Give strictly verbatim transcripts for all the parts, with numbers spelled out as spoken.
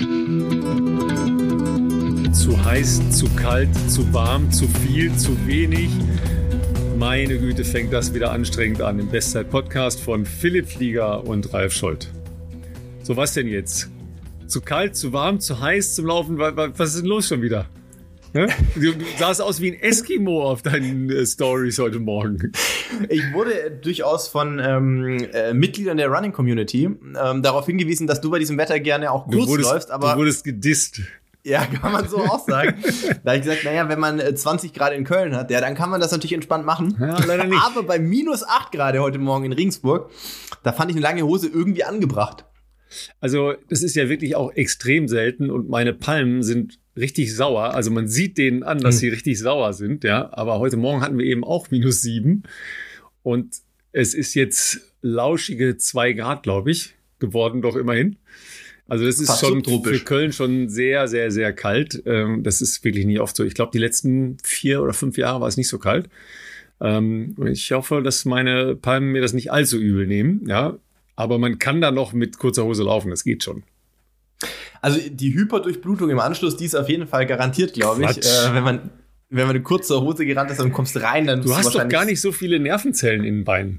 Zu heiß, zu kalt, zu warm, zu viel, zu wenig. Meine Güte, fängt das wieder anstrengend an im Bestzeit-Podcast von Philipp Flieger und Ralf Scholz. So, was denn jetzt? Zu kalt, zu warm, zu heiß zum Laufen? Was ist denn los schon wieder? Du, du sahst aus wie ein Eskimo auf deinen äh, Stories heute Morgen. Ich wurde durchaus von ähm, äh, Mitgliedern der Running Community ähm, darauf hingewiesen, dass du bei diesem Wetter gerne auch kurz du wurdest, läufst. Aber du wurdest gedisst. Ja, kann man so auch sagen. Da habe ich gesagt, naja, wenn man zwanzig Grad in Köln hat, ja, dann kann man das natürlich entspannt machen. Ja, leider nicht. Aber bei minus acht Grad heute Morgen in Regensburg, da fand ich eine lange Hose irgendwie angebracht. Also das ist ja wirklich auch extrem selten und meine Palmen sind richtig sauer. Also man sieht denen an, dass sie richtig sauer sind, ja. Aber heute Morgen hatten wir eben auch minus sieben und es ist jetzt lauschige zwei Grad, glaube ich, geworden doch immerhin. Also das ist Fast schon für Köln schon sehr, sehr, sehr kalt. Das ist wirklich nie oft so. Ich glaube, die letzten vier oder fünf Jahre war es nicht so kalt. Ich hoffe, dass meine Palmen mir das nicht allzu übel nehmen, ja. Aber man kann da noch mit kurzer Hose laufen, das geht schon. Also die Hyperdurchblutung im Anschluss, die ist auf jeden Fall garantiert, glaube ich. Äh, wenn man wenn man eine kurze Hose gerannt ist und kommst rein, dann... Du hast du doch gar nicht so viele Nervenzellen in den Beinen.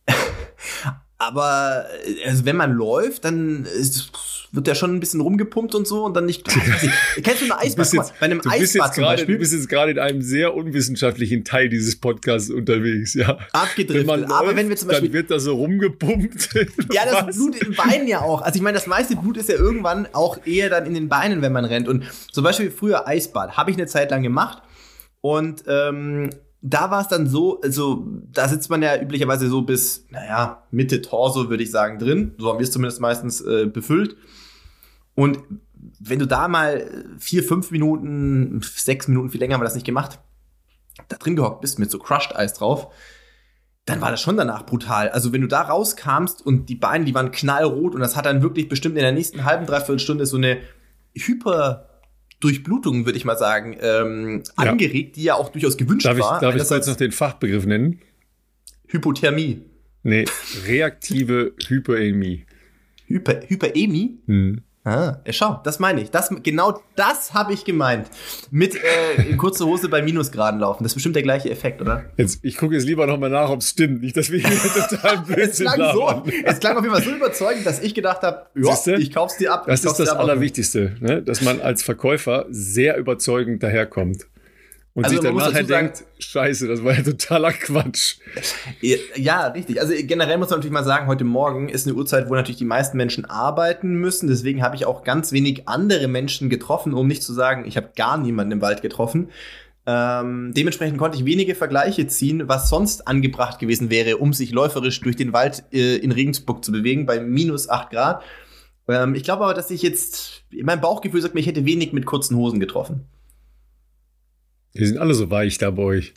Aber also wenn man läuft, dann ist, wird der schon ein bisschen rumgepumpt und so und dann nicht... Kennst du ein Eisbad? Du bist jetzt, bei einem du bist Eisbad jetzt zum grade, Beispiel. Du bist jetzt gerade in einem sehr unwissenschaftlichen Teil dieses Podcasts unterwegs, ja. Abgedriftet. Wenn man läuft, aber wenn wir zum Beispiel, dann wird da so rumgepumpt. Ja, das Was? Blut in den Beinen ja auch. Also ich meine, das meiste Blut ist ja irgendwann auch eher dann in den Beinen, wenn man rennt. Und zum Beispiel früher Eisbad, habe ich eine Zeit lang gemacht. Und ähm, da war es dann so, also da sitzt man ja üblicherweise so bis, naja, Mitte Torso, würde ich sagen, drin. So haben wir es zumindest meistens äh, befüllt. Und wenn du da mal vier, fünf Minuten, sechs Minuten, viel länger haben wir das nicht gemacht, da drin gehockt bist mit so Crushed Eis drauf, dann war das schon danach brutal. Also wenn du da rauskamst und die Beine, die waren knallrot und das hat dann wirklich bestimmt in der nächsten halben, dreiviertel Stunde so eine Hyperdurchblutung, würde ich mal sagen, ähm, ja. angeregt, die ja auch durchaus gewünscht darf ich, war. Darf ich kurz noch den Fachbegriff nennen? Hypothermie. Nee, reaktive Hyperämie. Hyper, Hyperämie? Hm. Ah, ja, schau, das meine ich. Das, genau das habe ich gemeint. Mit äh, in kurzer Hose bei Minusgraden laufen. Das ist bestimmt der gleiche Effekt, oder? Jetzt, ich gucke jetzt lieber nochmal nach, ob es stimmt. Nicht, dass wir hier total Blödsinn es, klang so, es klang auf jeden Fall so überzeugend, dass ich gedacht habe, ja, ich kauf's dir ab. Das ist das Allerwichtigste, ne? Dass man als Verkäufer sehr überzeugend daherkommt. Und also sich dann nachher denkt, scheiße, das war ja totaler Quatsch. Ja, richtig. Also generell muss man natürlich mal sagen, heute Morgen ist eine Uhrzeit, wo natürlich die meisten Menschen arbeiten müssen. Deswegen habe ich auch ganz wenig andere Menschen getroffen, um nicht zu sagen, ich habe gar niemanden im Wald getroffen. Ähm, dementsprechend konnte ich wenige Vergleiche ziehen, was sonst angebracht gewesen wäre, um sich läuferisch durch den Wald äh, in Regensburg zu bewegen, bei minus acht Grad. Ähm, ich glaube aber, dass ich jetzt, mein Bauchgefühl sagt mir, ich hätte wenig mit kurzen Hosen getroffen. Wir sind alle so weich da bei euch.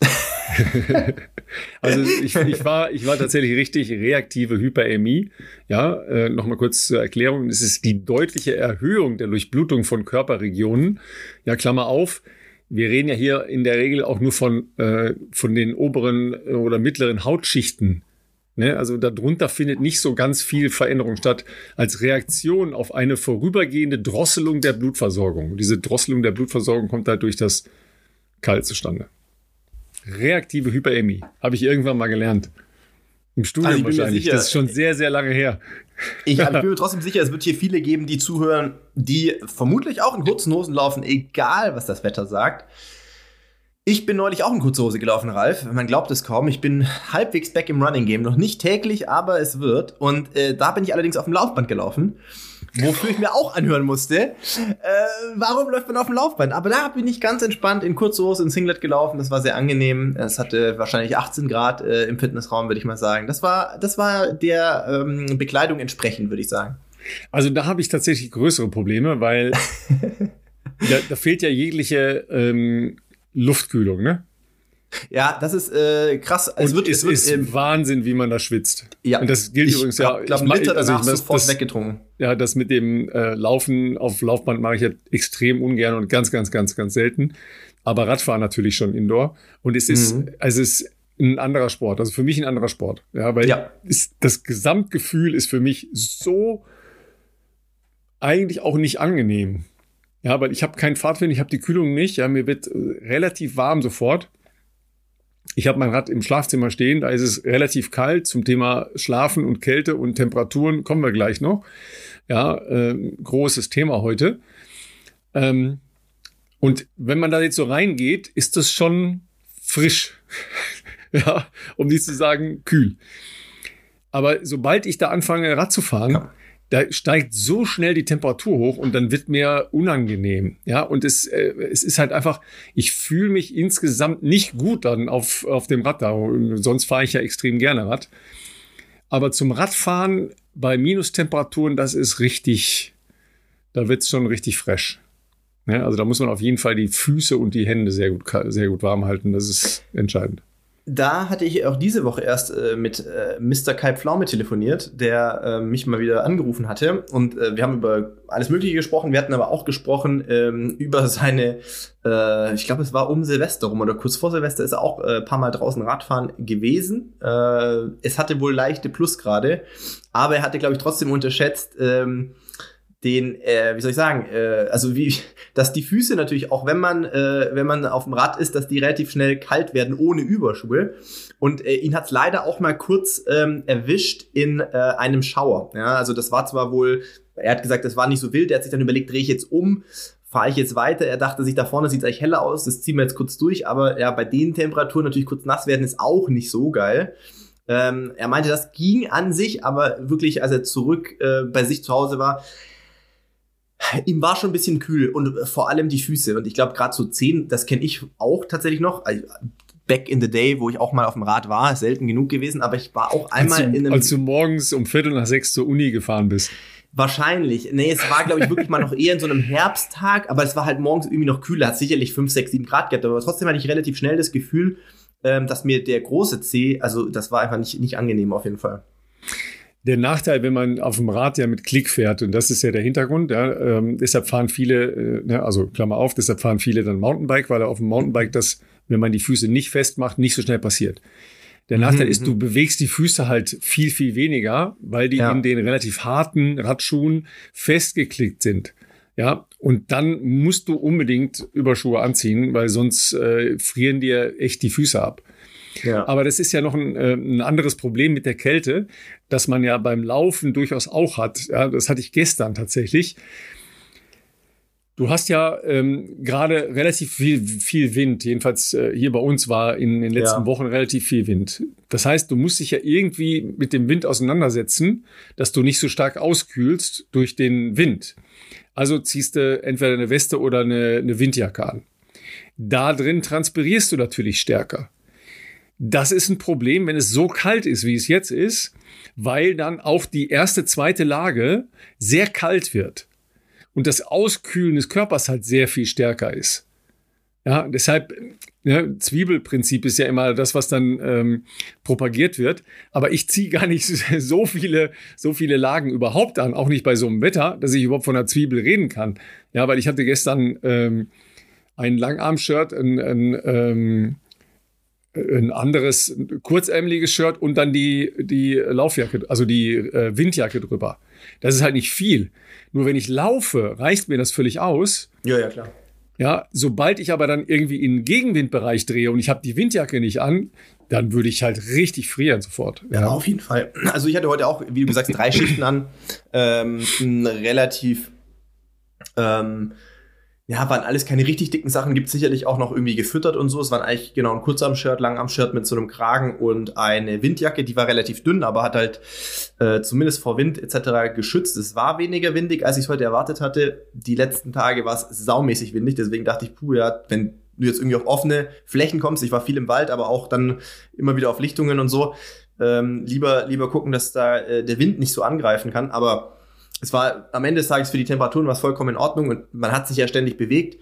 Also ich, ich, war, ich war tatsächlich richtig reaktive Hyperämie. Ja, äh, nochmal kurz zur Erklärung. Es ist die deutliche Erhöhung der Durchblutung von Körperregionen. Ja, Klammer auf. Wir reden ja hier in der Regel auch nur von, äh, von den oberen oder mittleren Hautschichten. Ne? Also darunter findet nicht so ganz viel Veränderung statt als Reaktion auf eine vorübergehende Drosselung der Blutversorgung. Und diese Drosselung der Blutversorgung kommt halt durch das Kalt zustande. Reaktive Hyperämie. Habe ich irgendwann mal gelernt. Im Studium also wahrscheinlich. Sicher, das ist schon sehr, sehr lange her. Ich, ich bin mir trotzdem sicher, es wird hier viele geben, die zuhören, die vermutlich auch in kurzen Hosen laufen, egal was das Wetter sagt. Ich bin neulich auch in kurzer Hose gelaufen, Ralf. Man glaubt es kaum. Ich bin halbwegs back im Running Game. Noch nicht täglich, aber es wird. Und äh, da bin ich allerdings auf dem Laufband gelaufen. Wofür ich mir auch anhören musste, äh, warum läuft man auf dem Laufband? Aber da bin ich ganz entspannt in kurzer Hose in Singlet gelaufen. Das war sehr angenehm. Es hatte wahrscheinlich achtzehn Grad äh, im Fitnessraum, würde ich mal sagen. Das war, das war der ähm, Bekleidung entsprechend, würde ich sagen. Also da habe ich tatsächlich größere Probleme, weil da, da fehlt ja jegliche ähm, Luftkühlung, ne? Ja, das ist äh, krass. Es, wird, es, es wird, ist ähm, Wahnsinn, wie man da schwitzt. Ja. Und das gilt ich übrigens glaub, ja. Glaub, ich Liter also danach ich, sofort das, weggetrunken. Ja, das mit dem äh, Laufen auf Laufband mache ich ja extrem ungern und ganz, ganz, ganz, ganz selten. Aber Radfahren natürlich schon Indoor. Und es ist, mhm. also es ist ein anderer Sport. Also für mich ein anderer Sport. Ja, weil ja. Ist, das Gesamtgefühl ist für mich so eigentlich auch nicht angenehm. Ja, weil ich habe keinen Fahrtwind, ich habe die Kühlung nicht. Ja, mir wird relativ warm sofort. Ich habe mein Rad im Schlafzimmer stehen, da ist es relativ kalt. Zum Thema Schlafen und Kälte und Temperaturen kommen wir gleich noch. Ja, äh, großes Thema heute. Ähm, und wenn man da jetzt so reingeht, ist das schon frisch. Ja, um nicht zu sagen kühl. Aber sobald ich da anfange, Rad zu fahren, ja. da steigt so schnell die Temperatur hoch und dann wird mir unangenehm. Ja, und es, äh, es ist halt einfach, ich fühle mich insgesamt nicht gut dann auf, auf dem Rad da. Sonst fahre ich ja extrem gerne Rad. Aber zum Radfahren bei Minustemperaturen, das ist richtig, da wird es schon richtig fresh. Ja, also da muss man auf jeden Fall die Füße und die Hände sehr gut, sehr gut warm halten. Das ist entscheidend. Da hatte ich auch diese Woche erst äh, mit äh, Mister Kai Pflaume telefoniert, der äh, mich mal wieder angerufen hatte. Und äh, wir haben über alles Mögliche gesprochen. Wir hatten aber auch gesprochen ähm, über seine, äh, ich glaube, es war um Silvester rum oder kurz vor Silvester ist er auch ein äh, paar Mal draußen Radfahren gewesen. Äh, es hatte wohl leichte Plusgrade, aber er hatte, glaube ich, trotzdem unterschätzt, ähm, den, äh, wie soll ich sagen, äh, also wie, dass die Füße natürlich auch, wenn man, äh, wenn man auf dem Rad ist, dass die relativ schnell kalt werden ohne Überschuhe. Und äh, ihn hat's leider auch mal kurz ähm, erwischt in äh, einem Schauer. Ja, also das war zwar wohl, er hat gesagt, das war nicht so wild. Er hat sich dann überlegt, drehe ich jetzt um, fahre ich jetzt weiter. Er dachte sich, da vorne sieht's eigentlich heller aus, das ziehen wir jetzt kurz durch. Aber ja, bei den Temperaturen natürlich kurz nass werden ist auch nicht so geil. Ähm, er meinte, das ging an sich, aber wirklich, als er zurück äh, bei sich zu Hause war, ihm war schon ein bisschen kühl und vor allem die Füße. Und ich glaube, gerade so Zehen, das kenne ich auch tatsächlich noch. Also back in the day, wo ich auch mal auf dem Rad war, ist selten genug gewesen, aber ich war auch einmal als du, in einem... Als du morgens um Viertel nach sechs zur Uni gefahren bist. Wahrscheinlich. Nee, es war, glaube ich, wirklich mal noch eher in so einem Herbsttag, aber es war halt morgens irgendwie noch kühler, hat sicherlich fünf, sechs, sieben Grad gehabt, aber trotzdem hatte ich relativ schnell das Gefühl, ähm, dass mir der große Zeh, also das war einfach nicht, nicht angenehm auf jeden Fall. Der Nachteil, wenn man auf dem Rad ja mit Klick fährt, und das ist ja der Hintergrund, ja, ähm, deshalb fahren viele, äh, ne, also Klammer auf, deshalb fahren viele dann Mountainbike, weil auf dem Mountainbike das, wenn man die Füße nicht festmacht, nicht so schnell passiert. Der Nachteil mhm, ist, du bewegst die Füße halt viel, viel weniger, weil die ja. in den relativ harten Radschuhen festgeklickt sind. Ja, und dann musst du unbedingt Überschuhe anziehen, weil sonst äh, frieren dir echt die Füße ab. Ja. Aber das ist ja noch ein, äh, ein anderes Problem mit der Kälte, das man ja beim Laufen durchaus auch hat. Ja, das hatte ich gestern tatsächlich. Du hast ja ähm, gerade relativ viel, viel Wind. Jedenfalls äh, hier bei uns war in den letzten ja. Wochen relativ viel Wind. Das heißt, du musst dich ja irgendwie mit dem Wind auseinandersetzen, dass du nicht so stark auskühlst durch den Wind. Also ziehst du entweder eine Weste oder eine, eine Windjacke an. Da drin transpirierst du natürlich stärker. Das ist ein Problem, wenn es so kalt ist, wie es jetzt ist, weil dann auch die erste, zweite Lage sehr kalt wird und das Auskühlen des Körpers halt sehr viel stärker ist. Ja, deshalb, ne, Zwiebelprinzip ist ja immer das, was dann ähm, propagiert wird. Aber ich ziehe gar nicht so viele, so viele Lagen überhaupt an, auch nicht bei so einem Wetter, dass ich überhaupt von einer Zwiebel reden kann. Ja, weil ich hatte gestern ähm, ein Langarm-Shirt, ein, ein ähm, ein anderes kurzärmeliges Shirt und dann die, die Laufjacke, also die äh, Windjacke drüber. Das ist halt nicht viel. Nur wenn ich laufe, reicht mir das völlig aus. Ja, ja, klar. Ja, sobald ich aber dann irgendwie in den Gegenwindbereich drehe und ich habe die Windjacke nicht an, dann würde ich halt richtig frieren sofort. Ja, ja, auf jeden Fall. Also ich hatte heute auch, wie du gesagt hast, drei Schichten an. Ähm, relativ ähm, Ja, waren alles keine richtig dicken Sachen, gibt sicherlich auch noch irgendwie gefüttert und so. Es waren eigentlich genau ein Kurzarm-Shirt, Langarm-Shirt mit so einem Kragen und eine Windjacke, die war relativ dünn, aber hat halt äh, zumindest vor Wind et cetera geschützt. Es war weniger windig, als ich es heute erwartet hatte. Die letzten Tage war es saumäßig windig, deswegen dachte ich, puh, ja, wenn du jetzt irgendwie auf offene Flächen kommst, ich war viel im Wald, aber auch dann immer wieder auf Lichtungen und so, ähm, lieber, lieber gucken, dass da äh, der Wind nicht so angreifen kann, aber es war am Ende des Tages für die Temperaturen was vollkommen in Ordnung und man hat sich ja ständig bewegt.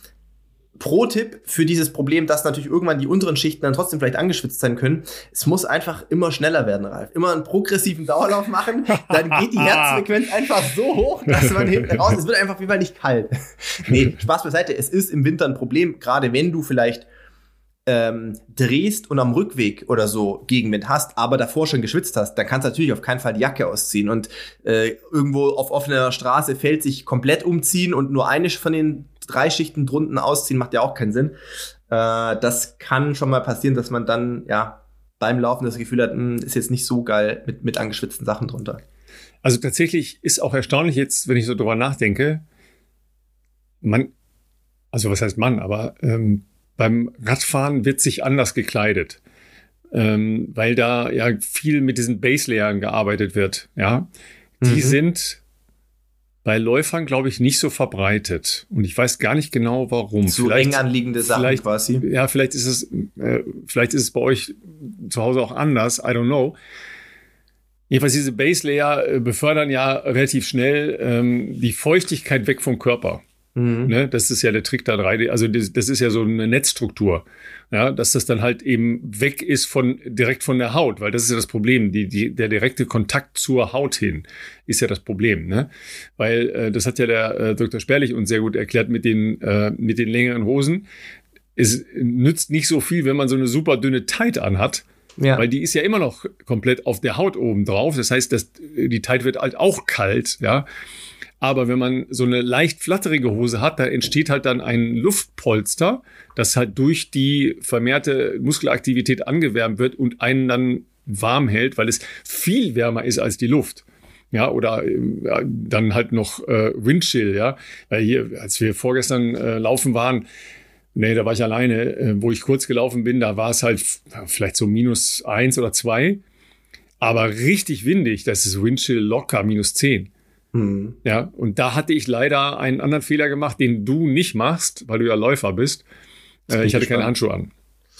Pro-Tipp für dieses Problem, dass natürlich irgendwann die unteren Schichten dann trotzdem vielleicht angeschwitzt sein können, es muss einfach immer schneller werden, Ralf. Immer einen progressiven Dauerlauf machen, dann geht die Herzfrequenz einfach so hoch, dass man hinten raus, es wird einfach wie mal nicht kalt. Nee, Spaß beiseite, es ist im Winter ein Problem, gerade wenn du vielleicht ähm, drehst und am Rückweg oder so Gegenwind hast, aber davor schon geschwitzt hast, dann kannst du natürlich auf keinen Fall die Jacke ausziehen und äh, irgendwo auf offener Straße Feld sich komplett umziehen und nur eine von den drei Schichten drunten ausziehen, macht ja auch keinen Sinn. Äh, das kann schon mal passieren, dass man dann ja beim Laufen das Gefühl hat, mh, ist jetzt nicht so geil mit, mit angeschwitzten Sachen drunter. Also tatsächlich ist auch erstaunlich jetzt, wenn ich so drüber nachdenke, man, also was heißt man, aber ähm, beim Radfahren wird sich anders gekleidet, ähm, weil da ja viel mit diesen Base-Layern gearbeitet wird. Ja, die mhm. sind bei Läufern, glaube ich, nicht so verbreitet. Und ich weiß gar nicht genau, warum. Zu vielleicht, eng anliegende Sachen quasi. Ja, vielleicht ist es, äh, vielleicht ist es bei euch zu Hause auch anders. I don't know. Jedenfalls diese Base-Layer äh, befördern ja relativ schnell ähm, die Feuchtigkeit weg vom Körper. Mhm. Ne, das ist ja der Trick da drei D, also das, das ist ja so eine Netzstruktur, ja, dass das dann halt eben weg ist von direkt von der Haut, weil das ist ja das Problem, die, die, der direkte Kontakt zur Haut hin ist ja das Problem, ne? Weil äh, das hat ja der äh, Doktor Sperlich uns sehr gut erklärt mit den äh, mit den längeren Hosen. Es nützt nicht so viel, wenn man so eine super dünne Tight anhat. Ja. Weil die ist ja immer noch komplett auf der Haut oben drauf. Das heißt, dass die Tight wird halt auch kalt, ja. Aber wenn man so eine leicht flatterige Hose hat, da entsteht halt dann ein Luftpolster, das halt durch die vermehrte Muskelaktivität angewärmt wird und einen dann warm hält, weil es viel wärmer ist als die Luft. Ja, oder ja, dann halt noch äh, Windchill, ja. Weil hier, als wir vorgestern äh, laufen waren, nee, da war ich alleine, äh, wo ich kurz gelaufen bin, da war es halt vielleicht so minus eins oder zwei. Aber richtig windig, das ist Windchill locker minus zehn. Hm. Ja, und da hatte ich leider einen anderen Fehler gemacht, den du nicht machst, weil du ja Läufer bist. Äh, ich hatte keine Handschuhe an.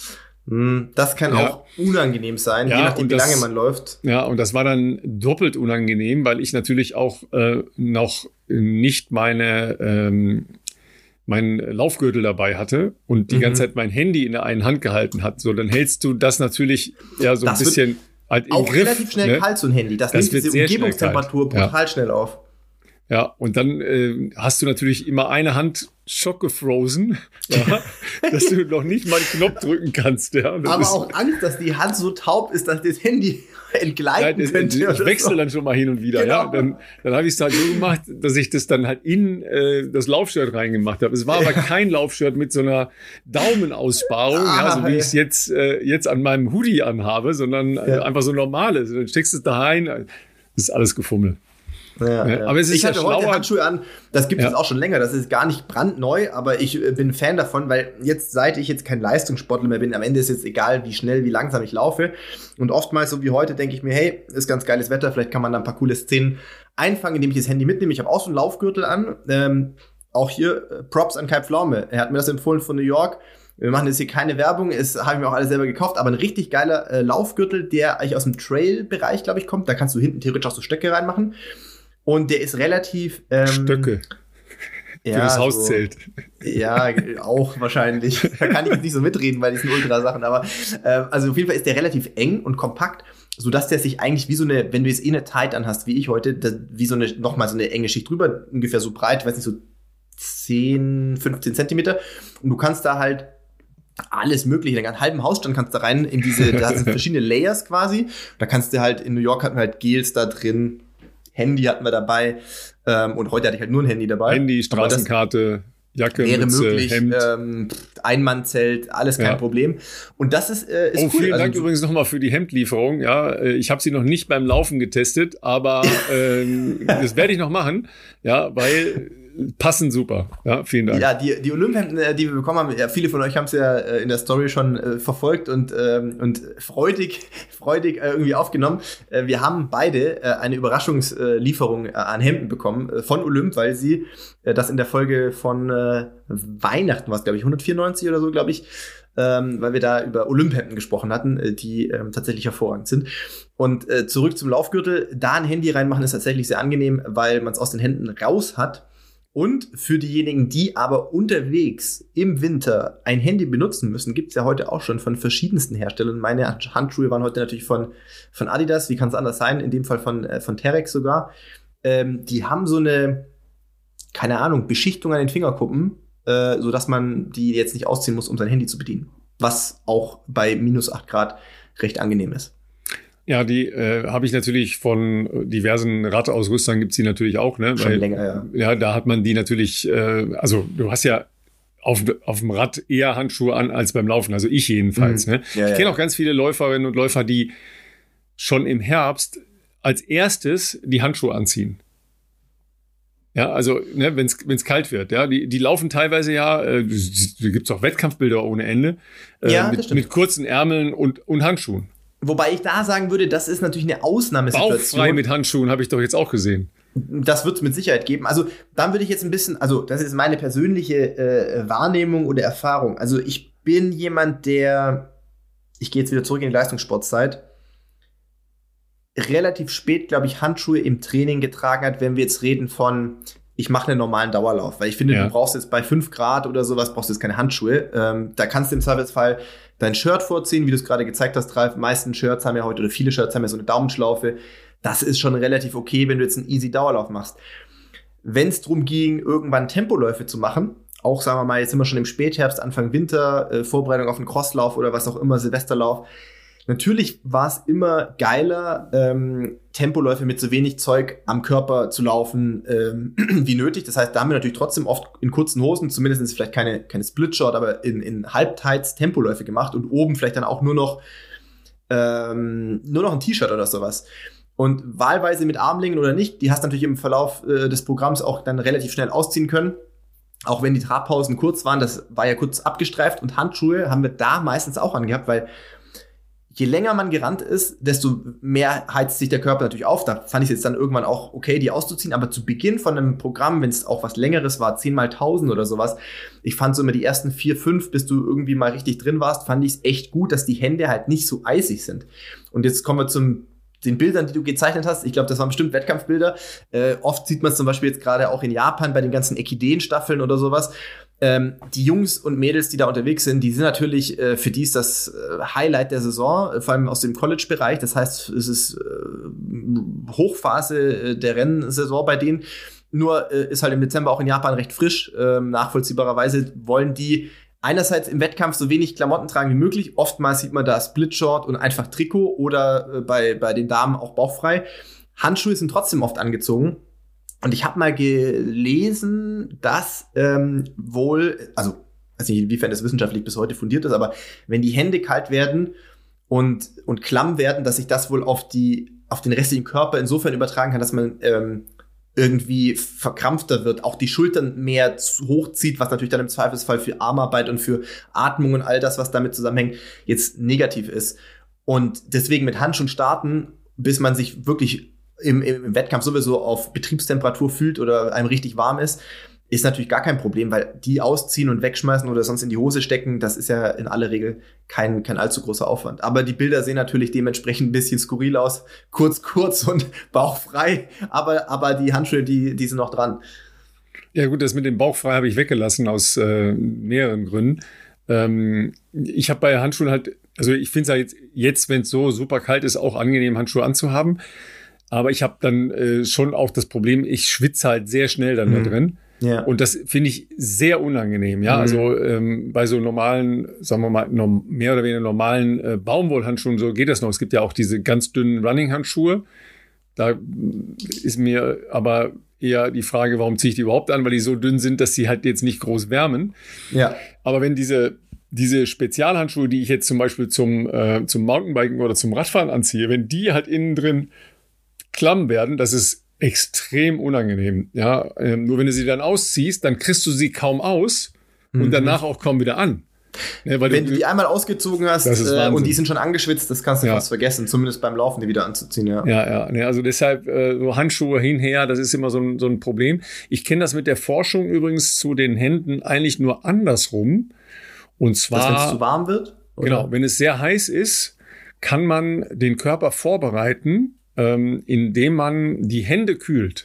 Hm, das kann ja auch unangenehm sein, ja, je nachdem, wie das, lange man läuft. Ja, und das war dann doppelt unangenehm, weil ich natürlich auch äh, noch nicht meine ähm, meinen Laufgürtel dabei hatte und die mhm. ganze Zeit mein Handy in der einen Hand gehalten hat. So, dann hältst du das natürlich ja so das ein bisschen halt im auch Griff, relativ schnell ne? kalt, so ein Handy. Das, das nimmt diese Umgebungstemperatur brutal ja. schnell auf. Ja, und dann äh, hast du natürlich immer eine Hand schockgefrozen, ja, dass du noch nicht mal einen Knopf drücken kannst. Ja. Aber auch Angst, dass die Hand so taub ist, dass das Handy entgleiten ja, könnte. Ich wechsle so. dann schon mal hin und wieder. Genau. Ja. Dann, dann habe ich es halt so gemacht, dass ich das dann halt in äh, das Laufshirt reingemacht habe. Es war aber kein Laufshirt mit so einer Daumenaussparung, ah, ja, so wie ich es jetzt, äh, jetzt an meinem Hoodie anhabe, sondern ja. äh, einfach so normales. Dann steckst du es da rein, das ist alles gefummelt. Ja, ja. Aber es ist ich hatte ja heute Handschuhe an, das gibt ja. es auch schon länger, das ist gar nicht brandneu, aber ich bin Fan davon, weil jetzt, seit ich jetzt kein Leistungssportler mehr bin, am Ende ist jetzt egal, wie schnell, wie langsam ich laufe und oftmals, so wie heute, denke ich mir, hey, ist ganz geiles Wetter, vielleicht kann man da ein paar coole Szenen einfangen, indem ich das Handy mitnehme. Ich habe auch so einen Laufgürtel an, ähm, auch hier äh, Props an Kai Pflaume, er hat mir das empfohlen von New York. Wir machen jetzt hier keine Werbung, das habe ich mir auch alles selber gekauft, aber ein richtig geiler äh, Laufgürtel, der eigentlich aus dem Trail-Bereich, glaube ich, kommt, da kannst du hinten theoretisch auch so Stöcke reinmachen. Und der ist relativ ähm, Stöcke. Ja, für das Hauszelt. So, ja, auch wahrscheinlich. Da kann ich jetzt nicht so mitreden bei diesen Ultrasachen, aber äh, also auf jeden Fall ist der relativ eng und kompakt, sodass der sich eigentlich wie so eine, wenn du jetzt eh eine Tight anhast, wie ich heute, das, wie so eine, nochmal so eine enge Schicht drüber, ungefähr so breit, ich weiß nicht, so zehn, fünfzehn Zentimeter. Und du kannst da halt alles mögliche, einen halben Hausstand kannst du da rein in diese, da sind verschiedene Layers quasi. Da kannst du halt, in New York hatten wir halt Gels da drin, Handy hatten wir dabei ähm, und heute hatte ich halt nur ein Handy dabei. Handy, Straßenkarte, Jacke, wäre Mütze, möglich, Hemd. Ähm, Einmannzelt, alles kein ja. Problem. Und das ist, äh, ist oh, cool. Vielen also, Dank übrigens nochmal für die Hemdlieferung. Ja, ich habe sie noch nicht beim Laufen getestet, aber äh, das werde ich noch machen, ja, weil passen super. Ja, vielen Dank. Ja, die, die Olymphemden, die wir bekommen haben, ja, viele von euch haben es ja in der Story schon äh, verfolgt und, ähm, und freudig, freudig äh, irgendwie aufgenommen. Äh, wir haben beide äh, eine Überraschungslieferung äh, an Hemden bekommen äh, von Olymp, weil sie äh, das in der Folge von äh, Weihnachten war es, glaube ich, hundertvierundneunzig oder so, glaube ich, ähm, weil wir da über Olymphemden gesprochen hatten, äh, die ähm, tatsächlich hervorragend sind. Und äh, zurück zum Laufgürtel, da ein Handy reinmachen ist tatsächlich sehr angenehm, weil man es aus den Händen raus hat. Und für diejenigen, die aber unterwegs im Winter ein Handy benutzen müssen, gibt's ja heute auch schon von verschiedensten Herstellern. Meine Handschuhe waren heute natürlich von, von Adidas, wie kann es anders sein? In dem Fall von, äh, von Terex sogar. Ähm, die haben so eine, keine Ahnung, Beschichtung an den Fingerkuppen, äh, sodass man die jetzt nicht ausziehen muss, um sein Handy zu bedienen. was auch bei minus acht Grad recht angenehm ist. Ja, die äh, habe ich natürlich von diversen Radausrüstern, gibt's die natürlich auch. Ne? Schon Weil, länger, ja. Ja, da hat man die natürlich, äh, also du hast ja auf, auf dem Rad eher Handschuhe an als beim Laufen, also ich jedenfalls. Mhm. Ne? Ja, ich kenne ja. auch ganz viele Läuferinnen und Läufer, die schon im Herbst als erstes die Handschuhe anziehen. Ja, also ne, wenn es kalt wird, ja, die, die laufen teilweise ja, äh, da gibt's auch Wettkampfbilder ohne Ende, äh, Ja, das mit, stimmt. mit kurzen Ärmeln und, und Handschuhen. Wobei ich da sagen würde, das ist natürlich eine Ausnahmesituation. Bauchfrei mit Handschuhen habe ich doch jetzt auch gesehen. Das wird es mit Sicherheit geben. Also dann würde ich jetzt ein bisschen, also das ist meine persönliche äh, Wahrnehmung oder Erfahrung. Also ich bin jemand, der, ich gehe jetzt wieder zurück in die Leistungssportzeit, relativ spät, glaube ich, Handschuhe im Training getragen hat, wenn wir jetzt reden von, ich mache einen normalen Dauerlauf. Weil ich finde, Ja. du brauchst jetzt bei fünf Grad oder sowas, brauchst du jetzt keine Handschuhe. Ähm, da kannst du im Zweifelsfall dein Shirt vorziehen, wie du es gerade gezeigt hast, Ralf. Die meisten Shirts haben ja heute, oder viele Shirts haben ja so eine Daumenschlaufe. Das ist schon relativ okay, wenn du jetzt einen easy Dauerlauf machst. Wenn es darum ging, irgendwann Tempoläufe zu machen, auch sagen wir mal, jetzt sind wir schon im Spätherbst, Anfang Winter, äh, Vorbereitung auf einen Crosslauf oder was auch immer, Silvesterlauf. Natürlich war es immer geiler, ähm, Tempoläufe mit so wenig Zeug am Körper zu laufen ähm, wie nötig. Das heißt, da haben wir natürlich trotzdem oft in kurzen Hosen, zumindest ist vielleicht keine, keine Splitshot, aber in, in Halbtights Tempoläufe gemacht und oben vielleicht dann auch nur noch ähm, nur noch ein T-Shirt oder sowas. Und wahlweise mit Armlingen oder nicht, die hast du natürlich im Verlauf äh, des Programms auch dann relativ schnell ausziehen können. Auch wenn die Trabpausen kurz waren, das war ja kurz abgestreift. Und Handschuhe haben wir da meistens auch angehabt, weil je länger man gerannt ist, desto mehr heizt sich der Körper natürlich auf. Da fand ich es jetzt dann irgendwann auch okay, die auszuziehen. Aber zu Beginn von einem Programm, wenn es auch was Längeres war, zehn mal tausend oder sowas, ich fand so immer die ersten vier, fünf, bis du irgendwie mal richtig drin warst, fand ich es echt gut, dass die Hände halt nicht so eisig sind. Und jetzt kommen wir zum den Bildern, die du gezeichnet hast. Ich glaube, das waren bestimmt Wettkampfbilder. Äh, oft sieht man es zum Beispiel jetzt gerade auch in Japan bei den ganzen Ekiden-Staffeln oder sowas. Ähm, die Jungs und Mädels, die da unterwegs sind, die sind natürlich, äh, für die ist das äh, Highlight der Saison, äh, vor allem aus dem College-Bereich. Das heißt, es ist äh, Hochphase äh, der Rennsaison bei denen. Nur äh, ist halt im Dezember auch in Japan recht frisch. Äh, nachvollziehbarerweise wollen die einerseits im Wettkampf so wenig Klamotten tragen wie möglich. Oftmals sieht man da Splitshort und einfach Trikot oder äh, bei, bei den Damen auch bauchfrei. Handschuhe sind trotzdem oft angezogen. Und ich habe mal gelesen, dass ähm, wohl, also weiß nicht, inwiefern das wissenschaftlich bis heute fundiert ist, aber wenn die Hände kalt werden und, und klamm werden, dass sich das wohl auf, die, auf den restlichen Körper insofern übertragen kann, dass man ähm, irgendwie verkrampfter wird, auch die Schultern mehr hochzieht, was natürlich dann im Zweifelsfall für Armarbeit und für Atmung und all das, was damit zusammenhängt, jetzt negativ ist. Und deswegen mit Handschuhen starten, bis man sich wirklich im, im Wettkampf sowieso auf Betriebstemperatur fühlt oder einem richtig warm ist, ist natürlich gar kein Problem, weil die ausziehen und wegschmeißen oder sonst in die Hose stecken, das ist ja in aller Regel kein, kein allzu großer Aufwand. Aber die Bilder sehen natürlich dementsprechend ein bisschen skurril aus. Kurz, kurz und bauchfrei. Aber, aber die Handschuhe, die, die sind noch dran. Ja gut, das mit dem Bauchfrei habe ich weggelassen aus äh, mehreren Gründen. Ähm, ich habe bei Handschuhen halt, also ich finde es halt jetzt, jetzt wenn es so super kalt ist, auch angenehm, Handschuhe anzuhaben. Aber ich habe dann äh, schon auch das Problem, ich schwitze halt sehr schnell dann mhm. da drin. Ja. Und das finde ich sehr unangenehm, ja. Mhm. Also ähm, bei so normalen, sagen wir mal, norm, mehr oder weniger normalen äh, Baumwollhandschuhen, so geht das noch. Es gibt ja auch diese ganz dünnen Running-Handschuhe. Da ist mir aber eher die Frage, warum ziehe ich die überhaupt an, weil die so dünn sind, dass sie halt jetzt nicht groß wärmen. Ja. Aber wenn diese, diese Spezialhandschuhe, die ich jetzt zum Beispiel zum, äh, zum Mountainbiken oder zum Radfahren anziehe, wenn die halt innen drin klamm werden, das ist extrem unangenehm. Ja, ähm, nur wenn du sie dann ausziehst, dann kriegst du sie kaum aus und mhm. danach auch kaum wieder an. Ja, weil wenn du, du die einmal ausgezogen hast äh, und die sind schon angeschwitzt, das kannst du ja. fast vergessen, zumindest beim Laufen die wieder anzuziehen. Ja, ja, ja. Also deshalb äh, so Handschuhe hinher, das ist immer so ein, so ein Problem. Ich kenne das mit der Forschung übrigens zu den Händen eigentlich nur andersrum. Und zwar, wenn es zu warm wird? Oder? Genau, wenn es sehr heiß ist, kann man den Körper vorbereiten, Ähm, indem man die Hände kühlt.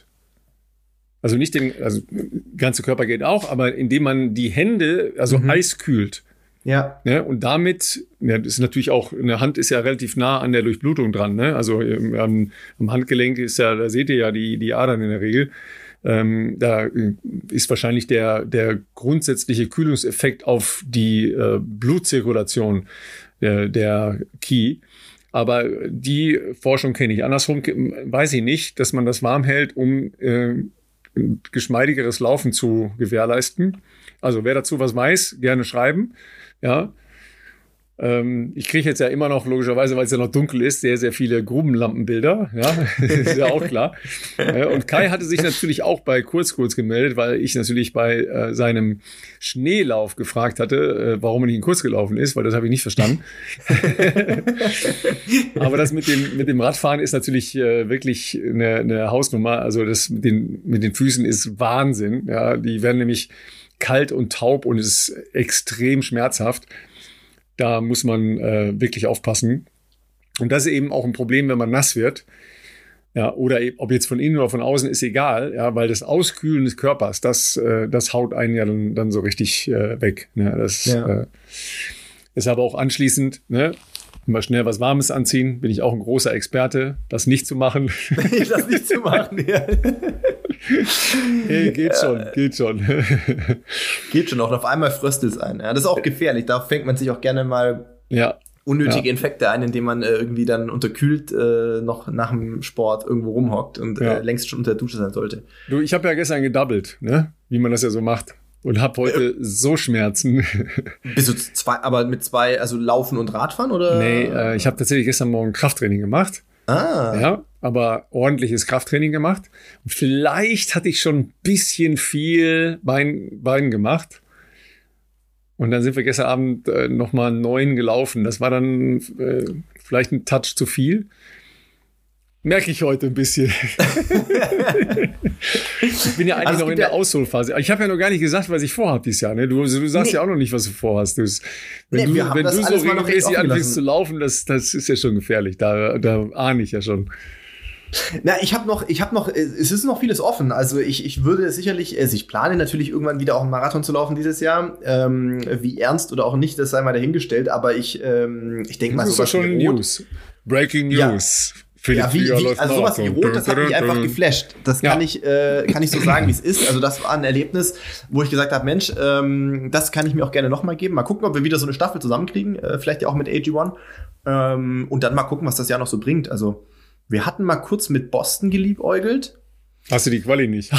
Also nicht den, also der ganze Körper geht auch, aber indem man die Hände, also mhm. eiskühlt. Ja. Ne? Und damit, ja, das ist natürlich auch, eine Hand ist ja relativ nah an der Durchblutung dran. Ne? Also am, am Handgelenk ist ja, da seht ihr ja die, die Adern in der Regel. Ähm, da ist wahrscheinlich der, der grundsätzliche Kühlungseffekt auf die äh, Blutzirkulation äh, der Key. Aber die Forschung kenne ich. Andersrum weiß ich nicht, dass man das warm hält, um äh, geschmeidigeres Laufen zu gewährleisten. Also wer dazu was weiß, gerne schreiben. Ja. Ähm, ich kriege jetzt ja immer noch, logischerweise, weil es ja noch dunkel ist, sehr, sehr viele Grubenlampenbilder. Ja, ist ja auch klar. Und Kai hatte sich natürlich auch bei Kurz Kurz gemeldet, weil ich natürlich bei äh, seinem Schneelauf gefragt hatte, äh, warum er nicht in Kurz gelaufen ist, weil das habe ich nicht verstanden. Aber das mit dem, mit dem Radfahren ist natürlich äh, wirklich eine, eine Hausnummer. Also das mit den, mit den Füßen ist Wahnsinn. Ja, die werden nämlich kalt und taub und es ist extrem schmerzhaft. Da muss man äh, wirklich aufpassen. Und das ist eben auch ein Problem, wenn man nass wird. Ja, oder eben, ob jetzt von innen oder von außen, ist egal, ja, weil das Auskühlen des Körpers, das, äh, das haut einen ja dann, dann so richtig äh, weg. Ne? Das ja. äh, ist aber auch anschließend, ne? Immer schnell was Warmes anziehen, bin ich auch ein großer Experte, das nicht zu machen. Das nicht zu machen, ja. Hey, geht schon, geht schon. Geht schon auch. Und auf einmal fröstelt es ein. Ja, das ist auch gefährlich. Da fängt man sich auch gerne mal ja. unnötige ja. Infekte ein, indem man äh, irgendwie dann unterkühlt äh, noch nach dem Sport irgendwo rumhockt und ja. äh, längst schon unter der Dusche sein sollte. Du, ich habe ja gestern gedoubled, ne? Wie man das ja so macht. Und habe heute äh, so Schmerzen. Bist du zwei, aber mit zwei, also Laufen und Radfahren, oder? Nee, äh, ich habe tatsächlich gestern Morgen Krafttraining gemacht. Ah. Ja, aber ordentliches Krafttraining gemacht. Und vielleicht hatte ich schon ein bisschen viel Bein, Bein gemacht. Und dann sind wir gestern Abend äh, nochmal neun gelaufen. Das war dann äh, vielleicht ein Touch zu viel. Merke ich heute ein bisschen. Ich bin ja eigentlich also noch in der Ausholphase. Ich habe ja noch gar nicht gesagt, was ich vorhabe dieses Jahr. Ne? Du, du sagst nee. ja auch noch nicht, was du vorhast. Du, wenn nee, du, wenn du so regelmäßig anfängst zu laufen, das, das ist ja schon gefährlich. Da, da ahne ich ja schon. Na, ich habe noch, ich habe noch, es ist noch vieles offen. Also ich, ich würde sicherlich, also ich plane natürlich irgendwann wieder auch einen Marathon zu laufen dieses Jahr. Ähm, wie ernst oder auch nicht, das sei mal dahingestellt. Aber ich, ähm, ich denke mal, das ist doch schon News. Breaking News. Ja. Ja, wie, wie, also sowas wie Rot, das hat mich einfach geflasht. Das kann, ja. ich, äh, kann ich so sagen, wie es ist. Also das war ein Erlebnis, wo ich gesagt habe, Mensch, ähm, das kann ich mir auch gerne nochmal geben. Mal gucken, ob wir wieder so eine Staffel zusammenkriegen. Äh, vielleicht ja auch mit A G eins. Ähm, und dann mal gucken, was das Jahr noch so bringt. Also wir hatten mal kurz mit Boston geliebäugelt. Hast du die Quali nicht?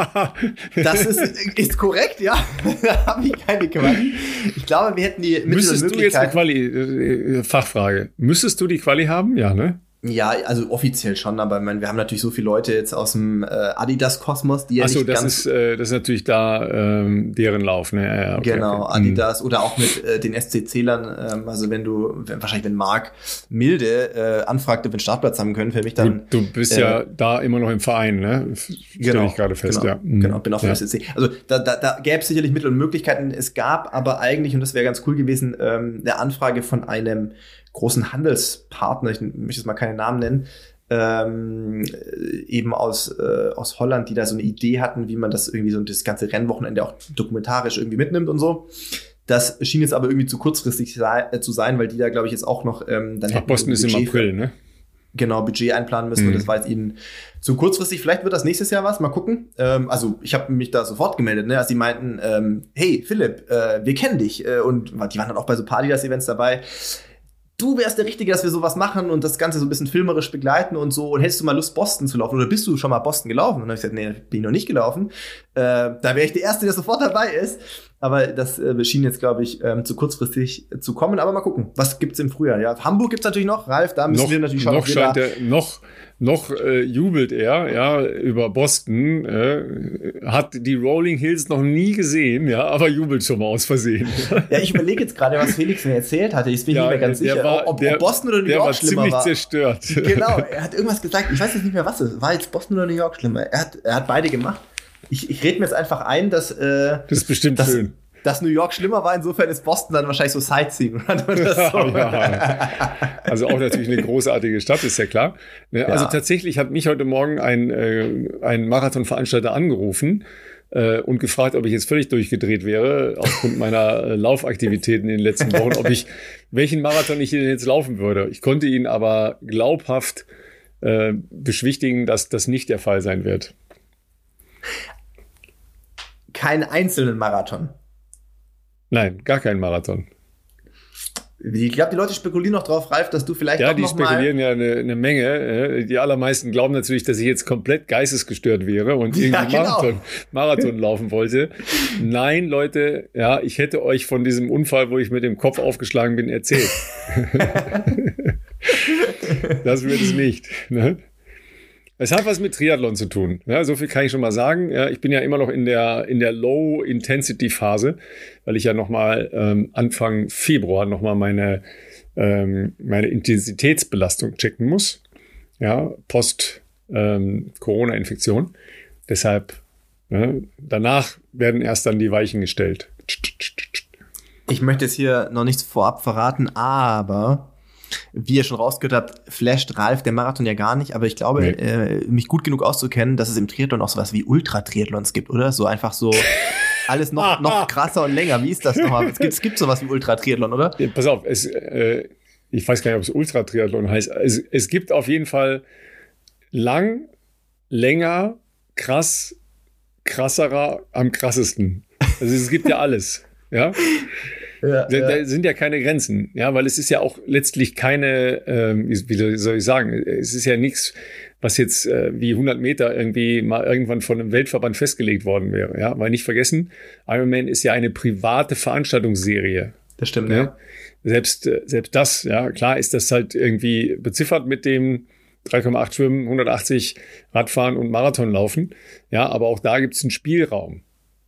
Das ist, ist korrekt, ja. Da habe ich keine Quali. Ich glaube, wir hätten die Mittel Müsstest und Möglichkeiten. Du jetzt eine Quali, äh, Fachfrage. Müsstest du die Quali haben? Ja, ne? Ja, also offiziell schon, aber ich meine, wir haben natürlich so viele Leute jetzt aus dem äh, Adidas-Kosmos, die ja Ach so, nicht das ganz... Ist, äh, das ist natürlich da ähm, deren Lauf, ne? Ja, ja, okay, genau, okay. Adidas oder auch mit äh, den S C C-Lern, ähm, also wenn du, wenn, wahrscheinlich wenn Marc Milde äh, anfragt, ob wir einen Startplatz haben können, für mich dann... Du, du bist äh, ja da immer noch im Verein, ne? Stell genau, ich gerade fest, genau, ja. Genau, bin auch für ja. S C C. Also da, da, da gäbe es sicherlich Mittel und Möglichkeiten. Es gab aber eigentlich, und das wäre ganz cool gewesen, ähm, eine Anfrage von einem großen Handelspartner, ich möchte jetzt mal keinen Namen nennen, ähm, eben aus, äh, aus Holland, die da so eine Idee hatten, wie man das irgendwie so das ganze Rennwochenende auch dokumentarisch irgendwie mitnimmt und so. Das schien jetzt aber irgendwie zu kurzfristig sei, äh, zu sein, weil die da, glaube ich, jetzt auch noch ähm, dann Ach, Boston ist im April, ne? Genau, Budget einplanen müssen mhm. und das war jetzt ihnen zu kurzfristig. Vielleicht wird das nächstes Jahr was, mal gucken. Ähm, also ich habe mich da sofort gemeldet, ne, als die meinten, ähm, hey Philipp, äh, wir kennen dich. Äh, und die waren dann auch bei so Party-Events dabei. Du wärst der Richtige, dass wir sowas machen und das Ganze so ein bisschen filmerisch begleiten und so. Und hättest du mal Lust, Boston zu laufen? Oder bist du schon mal Boston gelaufen? Und dann habe ich gesagt, nee, bin ich noch nicht gelaufen. Äh, da wäre ich der Erste, der sofort dabei ist. Aber das äh, schien jetzt, glaube ich, ähm, zu kurzfristig äh, zu kommen. Aber mal gucken, was gibt's im Frühjahr? Ja, Hamburg gibt's natürlich noch. Ralf, da müssen noch, wir natürlich schauen. Noch scheint der, noch, noch äh, jubelt er, ja, über Boston. Äh, hat die Rolling Hills noch nie gesehen, ja, aber jubelt schon mal aus Versehen. Ja, ich überlege jetzt gerade, was Felix mir erzählt hatte. Ich bin ja, nicht mehr ganz sicher, war, ob, der, ob Boston oder New York schlimmer war. Der war ziemlich zerstört. Genau, er hat irgendwas gesagt. Ich weiß jetzt nicht mehr, was es war. Jetzt Boston oder New York schlimmer? Er hat, er hat beide gemacht. Ich, ich rede mir jetzt einfach ein, dass äh, das ist bestimmt dass, schön. Dass New York schlimmer war, insofern ist Boston dann wahrscheinlich so Sightseeing. Oder so. Ja. Also auch natürlich eine großartige Stadt, ist ja klar. Also ja. Tatsächlich hat mich heute Morgen ein, äh, ein Marathonveranstalter angerufen äh, und gefragt, ob ich jetzt völlig durchgedreht wäre, aufgrund meiner äh, Laufaktivitäten in den letzten Wochen, ob ich, welchen Marathon ich denn jetzt laufen würde. Ich konnte ihn aber glaubhaft äh, beschwichtigen, dass das nicht der Fall sein wird. Keinen einzelnen Marathon. Nein, gar keinen Marathon. Ich glaube, die Leute spekulieren noch drauf, Ralf, dass du vielleicht ja, auch die noch mal... spekulieren ja eine, eine Menge. Die allermeisten glauben natürlich, dass ich jetzt komplett geistesgestört wäre und irgendwie Ja, genau. Marathon, Marathon laufen wollte. Nein, Leute, ja, ich hätte euch von diesem Unfall, wo ich mit dem Kopf aufgeschlagen bin, erzählt. Das wird es nicht. Ne? Es hat was mit Triathlon zu tun. Ja, so viel kann ich schon mal sagen. Ja, ich bin ja immer noch in der, in der Low-Intensity-Phase, weil ich ja noch mal ähm, Anfang Februar noch mal meine, ähm, meine Intensitätsbelastung checken muss. Ja, post ähm, Corona-Infektion. Deshalb, ne, danach werden erst dann die Weichen gestellt. Ich möchte jetzt hier noch nichts vorab verraten, aber... Wie ihr schon rausgehört habt, flasht Ralf der Marathon ja gar nicht, aber ich glaube, nee. äh, mich gut genug auszukennen, dass es im Triathlon auch sowas wie Ultra-Triathlons gibt, oder? So einfach so alles noch, noch krasser und länger. Wie ist das nochmal? Es gibt, es gibt sowas wie Ultra-Triathlon, oder? Ja, pass auf, es, äh, ich weiß gar nicht, ob es Ultra-Triathlon heißt. Es, es gibt auf jeden Fall lang, länger, krass, krasserer, am krassesten. Also es gibt ja alles, ja? Ja, da, da sind ja keine Grenzen, ja, weil es ist ja auch letztlich keine, ähm, wie soll ich sagen, es ist ja nichts, was jetzt äh, wie hundert Meter irgendwie mal irgendwann von einem Weltverband festgelegt worden wäre, ja, weil nicht vergessen, Ironman ist ja eine private Veranstaltungsserie. Das stimmt, ne? Ja. Selbst, selbst das, ja, klar ist das halt irgendwie beziffert mit dem drei Komma acht Schwimmen, hundertachtzig Radfahren und Marathon laufen, ja, aber auch da gibt es einen Spielraum.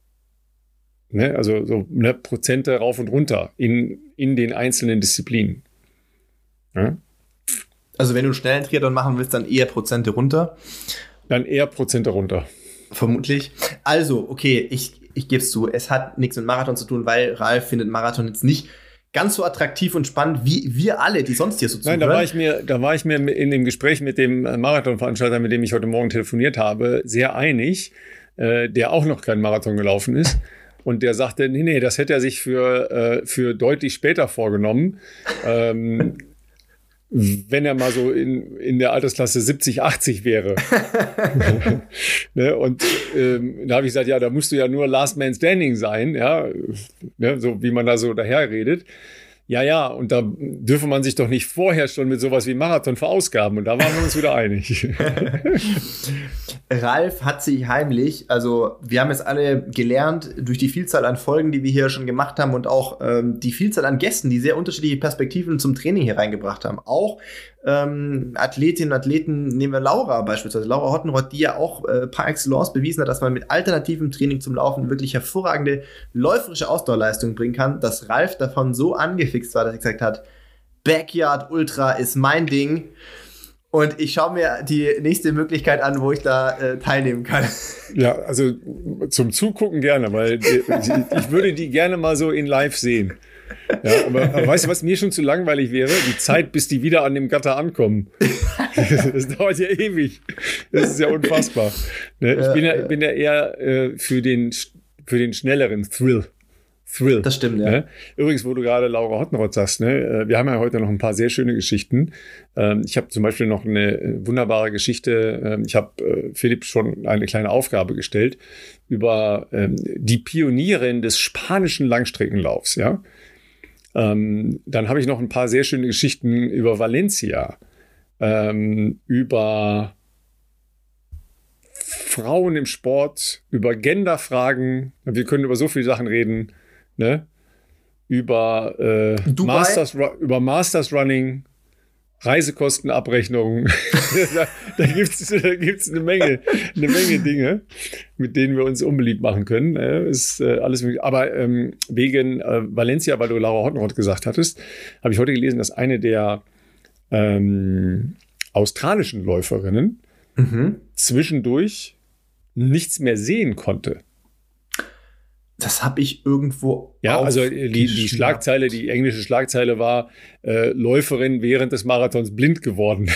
Ne, also so ne, Prozente rauf und runter in, in den einzelnen Disziplinen. Ja? Also wenn du einen schnellen Triathlon machen willst, dann eher Prozente runter? Dann eher Prozente runter. Vermutlich. Also, okay, ich, ich gebe es zu, es hat nichts mit Marathon zu tun, weil Ralf findet Marathon jetzt nicht ganz so attraktiv und spannend wie wir alle, die sonst hier so zuhören. Nein, da war ich mir, da war ich mir in dem Gespräch mit dem Marathonveranstalter, mit dem ich heute Morgen telefoniert habe, sehr einig, äh, der auch noch keinen Marathon gelaufen ist. Und der sagte, nee, nee, das hätte er sich für, äh, für deutlich später vorgenommen, ähm, wenn er mal so in, in der Altersklasse siebzig, achtzig wäre. Ne? Und ähm, da habe ich gesagt, ja, da musst du ja nur Last Man Standing sein, ja, ne? So wie man da so daher redet. Ja, ja, und da dürfe man sich doch nicht vorher schon mit sowas wie Marathon verausgaben. Und da waren wir uns wieder einig. Ralf hat sich heimlich, also wir haben es alle gelernt, durch die Vielzahl an Folgen, die wir hier schon gemacht haben und auch ähm, die Vielzahl an Gästen, die sehr unterschiedliche Perspektiven zum Training hier reingebracht haben. Auch ähm, Athletinnen und Athleten, nehmen wir Laura beispielsweise, Laura Hottenrott, die ja auch äh, par excellence bewiesen hat, dass man mit alternativem Training zum Laufen wirklich hervorragende läuferische Ausdauerleistungen bringen kann, dass Ralf davon so angefixt war, dass er gesagt hat, Backyard Ultra ist mein Ding. Und ich schaue mir die nächste Möglichkeit an, wo ich da äh, teilnehmen kann. Ja, also zum Zugucken gerne, weil die, ich würde die gerne mal so in live sehen. Ja, aber, aber weißt du, was mir schon zu langweilig wäre? Die Zeit, bis die wieder an dem Gatter ankommen. Das dauert ja ewig. Das ist ja unfassbar. Ne? Ich bin ja, bin ja eher äh, für den, für den schnelleren Thrill. Thrill. Das stimmt, ja. Ne? Übrigens, wo du gerade Laura Hottenrott sagst, ne? Wir haben ja heute noch ein paar sehr schöne Geschichten. Ich habe zum Beispiel noch eine wunderbare Geschichte. Ich habe Philipp schon eine kleine Aufgabe gestellt über die Pionierin des spanischen Langstreckenlaufs. Ja? Dann habe ich noch ein paar sehr schöne Geschichten über Valencia, über Frauen im Sport, über Genderfragen. Wir können über so viele Sachen reden. Ne? Über, äh, Masters, über Masters Running, Reisekostenabrechnung. da da gibt es da gibt's eine Menge, eine Menge Dinge, mit denen wir uns unbeliebt machen können. Äh, ist äh, alles möglich. Aber ähm, wegen äh, Valencia, weil du Laura Hottenrott gesagt hattest, habe ich heute gelesen, dass eine der ähm, australischen Läuferinnen mhm. zwischendurch nichts mehr sehen konnte. Das habe ich irgendwo. Ja, also die, die Schlagzeile, die englische Schlagzeile war, äh, Läuferin während des Marathons blind geworden.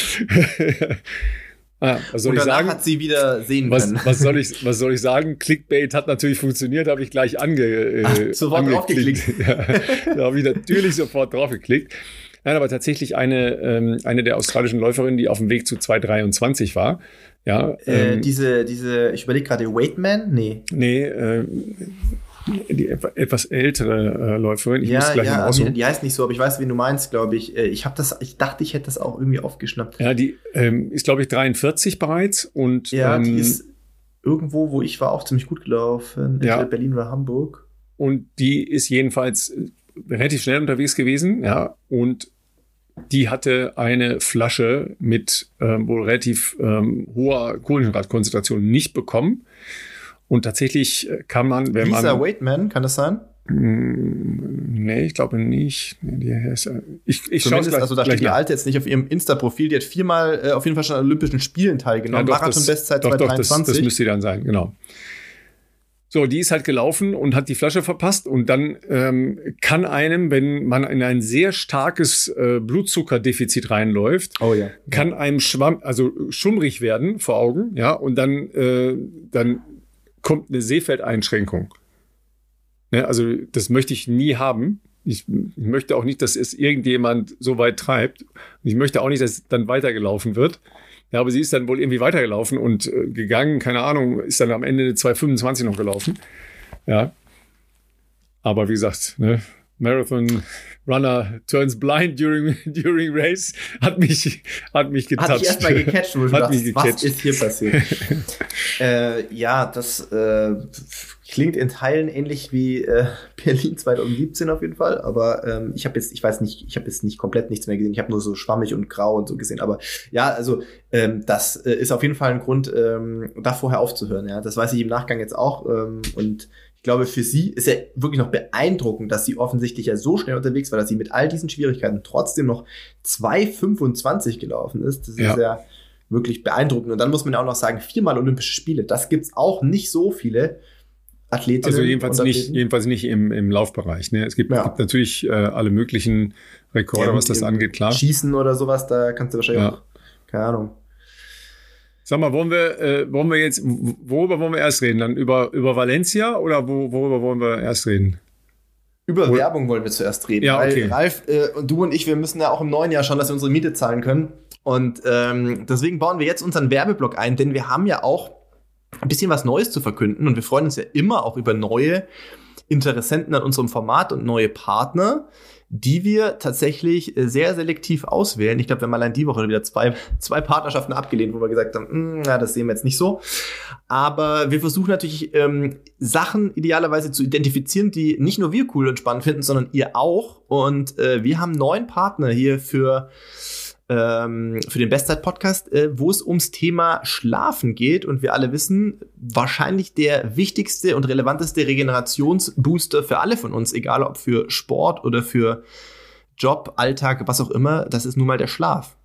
ah, was soll Und ich danach sagen? hat sie wieder sehen was, können. Was soll ich, was soll ich sagen? Clickbait hat natürlich funktioniert, habe ich gleich ange, äh, Ach, sofort draufgeklickt. Ja, da habe ich natürlich sofort draufgeklickt. Nein, aber tatsächlich eine, ähm, eine der australischen Läuferinnen, die auf dem Weg zu zwei dreiundzwanzig war. Ja, äh, ähm, diese, diese, ich überlege gerade, Weightman? Nee. Nee, äh, die etwas ältere äh, Läuferin. Ich ja, muss gleich ja, mal aussuchen. die, die heißt nicht so, aber ich weiß, wen du meinst, glaube ich. Ich habe das, ich dachte, ich hätte das auch irgendwie aufgeschnappt. Ja, die ähm, ist, glaube ich, dreiundvierzig bereits und ja, ähm, die ist irgendwo, wo ich war, auch ziemlich gut gelaufen. Entweder ja. Berlin oder Hamburg. Und die ist jedenfalls relativ schnell unterwegs gewesen, ja, und die hatte eine Flasche mit ähm, wohl relativ ähm, hoher Kohlenhydratkonzentration nicht bekommen. Und tatsächlich kann man, wenn Lisa man... Weightman, kann das sein? Nee, ich glaube nicht. Nee, die heißt, ich ich schaue es gleich. Also da steht die Alte jetzt nicht auf ihrem Insta-Profil. Die hat viermal äh, auf jeden Fall schon an Olympischen Spielen teilgenommen. Ja, Marathon-Bestzeit zwei zwei dreiundzwanzig. Das, das müsste die dann sein, genau. So, die ist halt gelaufen und hat die Flasche verpasst. Und dann ähm, kann einem, wenn man in ein sehr starkes äh, Blutzuckerdefizit reinläuft, oh, ja. kann ja. einem schwamm, also schummrig werden vor Augen, ja, und dann, äh, dann kommt eine Sehfeldeinschränkung. Ne, also das möchte ich nie haben. Ich, ich möchte auch nicht, dass es irgendjemand so weit treibt. Ich möchte auch nicht, dass es dann weitergelaufen wird. Ja, aber sie ist dann wohl irgendwie weitergelaufen und äh, gegangen, keine Ahnung, ist dann am Ende eine zwei fünfundzwanzig noch gelaufen. Ja. Aber wie gesagt, ne, Marathon Runner turns blind during, during race hat mich, hat mich getoucht. Hat mich erstmal gecatcht, wo du hat dachtest, mich gecatcht. Was ist hier passiert? äh, ja, das äh, klingt in Teilen ähnlich wie äh, Berlin zwanzig siebzehn auf jeden Fall, aber ähm, ich habe jetzt, ich weiß nicht, ich habe jetzt nicht komplett nichts mehr gesehen, ich habe nur so schwammig und grau und so gesehen, aber ja, also ähm, das äh, ist auf jeden Fall ein Grund, ähm, da vorher aufzuhören, ja, das weiß ich im Nachgang jetzt auch ähm, und ich glaube, für sie ist ja wirklich noch beeindruckend, dass sie offensichtlich ja so schnell unterwegs war, dass sie mit all diesen Schwierigkeiten trotzdem noch zwei fünfundzwanzig gelaufen ist. Das ja. ist ja wirklich beeindruckend. Und dann muss man ja auch noch sagen, viermal Olympische Spiele. Das gibt's auch nicht so viele Athletinnen. Also jedenfalls und nicht, jedenfalls nicht im, im Laufbereich. Ne? Es gibt, ja. gibt natürlich äh, alle möglichen Rekorde, ja, was das angeht, klar. Schießen oder sowas, da kannst du wahrscheinlich ja. auch, keine Ahnung. Sag mal, wollen wir, äh, wollen wir jetzt, worüber wollen wir erst reden? Dann über, über Valencia oder wo, worüber wollen wir erst reden? Über Wo, Werbung wollen wir zuerst reden. Ja, okay. Weil Ralf äh, und du und ich, wir müssen ja auch im neuen Jahr schauen, dass wir unsere Miete zahlen können. Und ähm, deswegen bauen wir jetzt unseren Werbeblock ein, denn wir haben ja auch ein bisschen was Neues zu verkünden und wir freuen uns ja immer auch über neue Interessenten an unserem Format und neue Partner, die wir tatsächlich sehr selektiv auswählen. Ich glaube, wir haben allein die Woche wieder zwei, zwei Partnerschaften abgelehnt, wo wir gesagt haben, na, das sehen wir jetzt nicht so. Aber wir versuchen natürlich, ähm, Sachen idealerweise zu identifizieren, die nicht nur wir cool und spannend finden, sondern ihr auch. Und äh, wir haben neun Partner hier für ähm, für den Bestzeit-Podcast, äh, wo es ums Thema Schlafen geht. Und wir alle wissen, wahrscheinlich der wichtigste und relevanteste Regenerationsbooster für alle von uns, egal ob für Sport oder für Job, Alltag, was auch immer, das ist nun mal der Schlaf.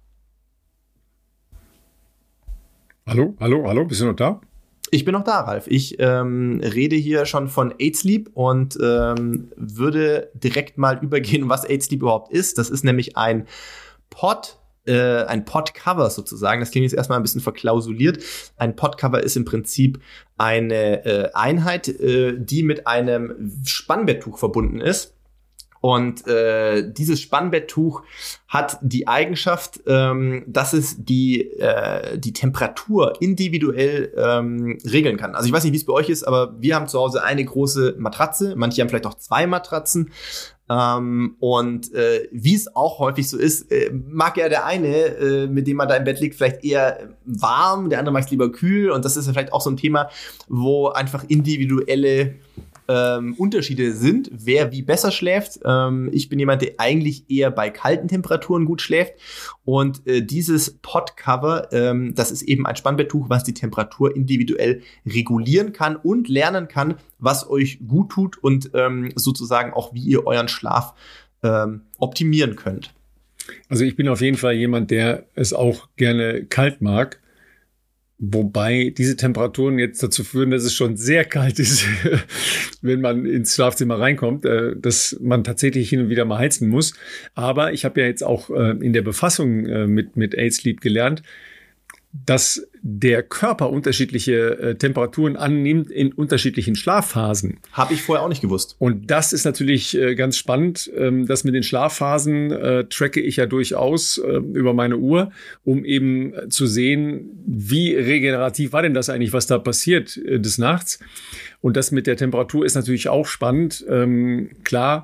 Hallo, hallo, hallo, bist du noch da? Ich bin noch da, Ralf. Ich ähm, rede hier schon von Eight Sleep und ähm, würde direkt mal übergehen, was Eight Sleep überhaupt ist. Das ist nämlich ein Pod, äh, ein Podcover sozusagen. Das klingt jetzt erstmal ein bisschen verklausuliert. Ein Podcover ist im Prinzip eine äh, Einheit, äh, die mit einem Spannbetttuch verbunden ist. Und äh, dieses Spannbetttuch hat die Eigenschaft, ähm, dass es die, äh, die Temperatur individuell ähm, regeln kann. Also ich weiß nicht, wie es bei euch ist, aber wir haben zu Hause eine große Matratze. Manche haben vielleicht auch zwei Matratzen. Ähm, und äh, wie es auch häufig so ist, äh, mag ja der eine, äh, mit dem man da im Bett liegt, vielleicht eher warm, der andere mag es lieber kühl. Und das ist ja vielleicht auch so ein Thema, wo einfach individuelle Ähm, Unterschiede sind, wer wie besser schläft. Ähm, ich bin jemand, der eigentlich eher bei kalten Temperaturen gut schläft. Und äh, dieses Podcover, ähm, das ist eben ein Spannbetttuch, was die Temperatur individuell regulieren kann und lernen kann, was euch gut tut und ähm, sozusagen auch, wie ihr euren Schlaf ähm, optimieren könnt. Also ich bin auf jeden Fall jemand, der es auch gerne kalt mag. Wobei diese Temperaturen jetzt dazu führen, dass es schon sehr kalt ist, wenn man ins Schlafzimmer reinkommt, dass man tatsächlich hin und wieder mal heizen muss. Aber ich habe ja jetzt auch in der Befassung mit, mit Eight Sleep gelernt, dass der Körper unterschiedliche äh, Temperaturen annimmt in unterschiedlichen Schlafphasen. Habe ich vorher auch nicht gewusst. Und das ist natürlich äh, ganz spannend. Ähm, das mit den Schlafphasen äh, tracke ich ja durchaus äh, über meine Uhr, um eben äh, zu sehen, wie regenerativ war denn das eigentlich, was da passiert äh, des Nachts. Und das mit der Temperatur ist natürlich auch spannend. Ähm, klar,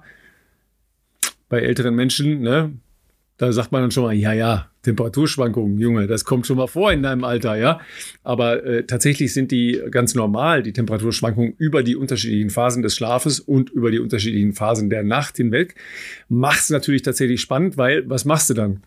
bei älteren Menschen, ne, da sagt man dann schon mal, ja, ja, Temperaturschwankungen, Junge, das kommt schon mal vor in deinem Alter, ja. Aber äh, tatsächlich sind die ganz normal, die Temperaturschwankungen über die unterschiedlichen Phasen des Schlafes und über die unterschiedlichen Phasen der Nacht hinweg. Macht es natürlich tatsächlich spannend, weil was machst du dann?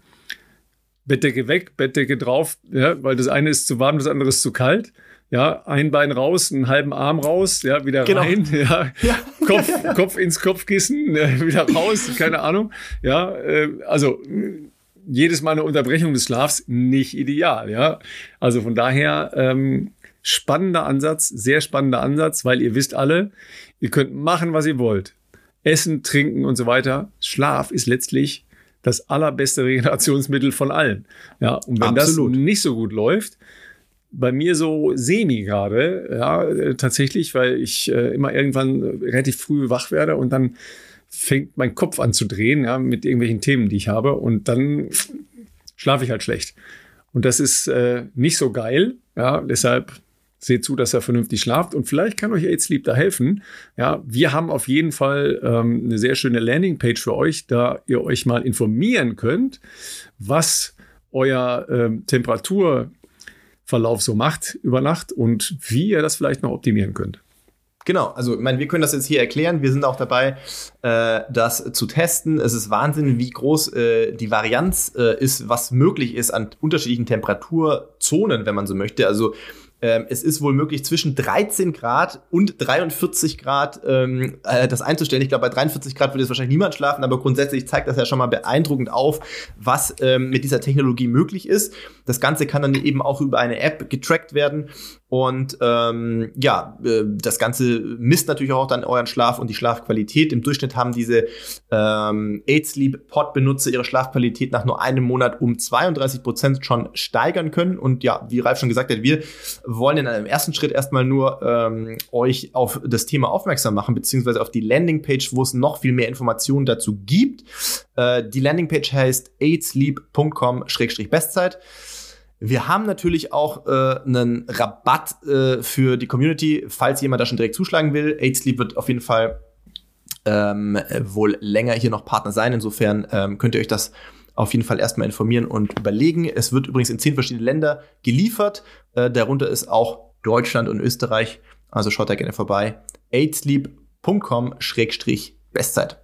Bettdecke weg, Bettdecke drauf, ja, weil das eine ist zu warm, das andere ist zu kalt. Ja, ein Bein raus, einen halben Arm raus, ja, wieder genau. rein, ja, ja. Kopf, ja, ja. Kopf ins Kopfkissen, äh, wieder raus, keine Ahnung, ja, äh, also jedes Mal eine Unterbrechung des Schlafs, nicht ideal, ja, also von daher ähm, spannender Ansatz, sehr spannender Ansatz, weil ihr wisst alle, ihr könnt machen, was ihr wollt, essen, trinken und so weiter, Schlaf ist letztlich das allerbeste Regenerationsmittel von allen, ja, und wenn Absolut. das nicht so gut läuft, bei mir so semi gerade, ja, äh, tatsächlich, weil ich äh, immer irgendwann relativ früh wach werde und dann fängt mein Kopf an zu drehen, ja, mit irgendwelchen Themen, die ich habe, und dann schlafe ich halt schlecht. Und das ist äh, nicht so geil, ja, deshalb seht zu, dass ihr vernünftig schlaft, und vielleicht kann euch Eat Sleep da helfen. Ja, wir haben auf jeden Fall ähm, eine sehr schöne Landingpage für euch, da ihr euch mal informieren könnt, was euer ähm, Temperatur Verlauf so macht über Nacht und wie ihr das vielleicht noch optimieren könnt. Genau, also ich meine, wir können das jetzt hier erklären. Wir sind auch dabei, äh, das zu testen. Es ist Wahnsinn, wie groß äh, die Varianz äh, ist, was möglich ist an unterschiedlichen Temperaturzonen, wenn man so möchte. Also Ähm, es ist wohl möglich, zwischen dreizehn Grad und dreiundvierzig Grad ähm, äh, das einzustellen. Ich glaube, bei dreiundvierzig Grad würde jetzt wahrscheinlich niemand schlafen, aber grundsätzlich zeigt das ja schon mal beeindruckend auf, was ähm, mit dieser Technologie möglich ist. Das Ganze kann dann eben auch über eine App getrackt werden. Und ähm, ja, äh, das Ganze misst natürlich auch dann euren Schlaf und die Schlafqualität. Im Durchschnitt haben diese ähm, Eat Sleep Pod-Benutzer ihre Schlafqualität nach nur einem Monat um zweiunddreißig Prozent schon steigern können. Und ja, wie Ralf schon gesagt hat, wir wollen in einem ersten Schritt erstmal nur ähm, euch auf das Thema aufmerksam machen, beziehungsweise auf die Landingpage, wo es noch viel mehr Informationen dazu gibt. Äh, die Landingpage heißt eat sleep punkt com Schrägstrich Bestzeit. Wir haben natürlich auch äh, einen Rabatt äh, für die Community, falls jemand da schon direkt zuschlagen will. Eat Sleep wird auf jeden Fall ähm, wohl länger hier noch Partner sein. Insofern ähm, könnt ihr euch das auf jeden Fall erstmal informieren und überlegen. Es wird übrigens in zehn verschiedene Länder geliefert. Äh, darunter ist auch Deutschland und Österreich. Also schaut da gerne vorbei. eat sleep punkt com Schrägstrich Bestzeit.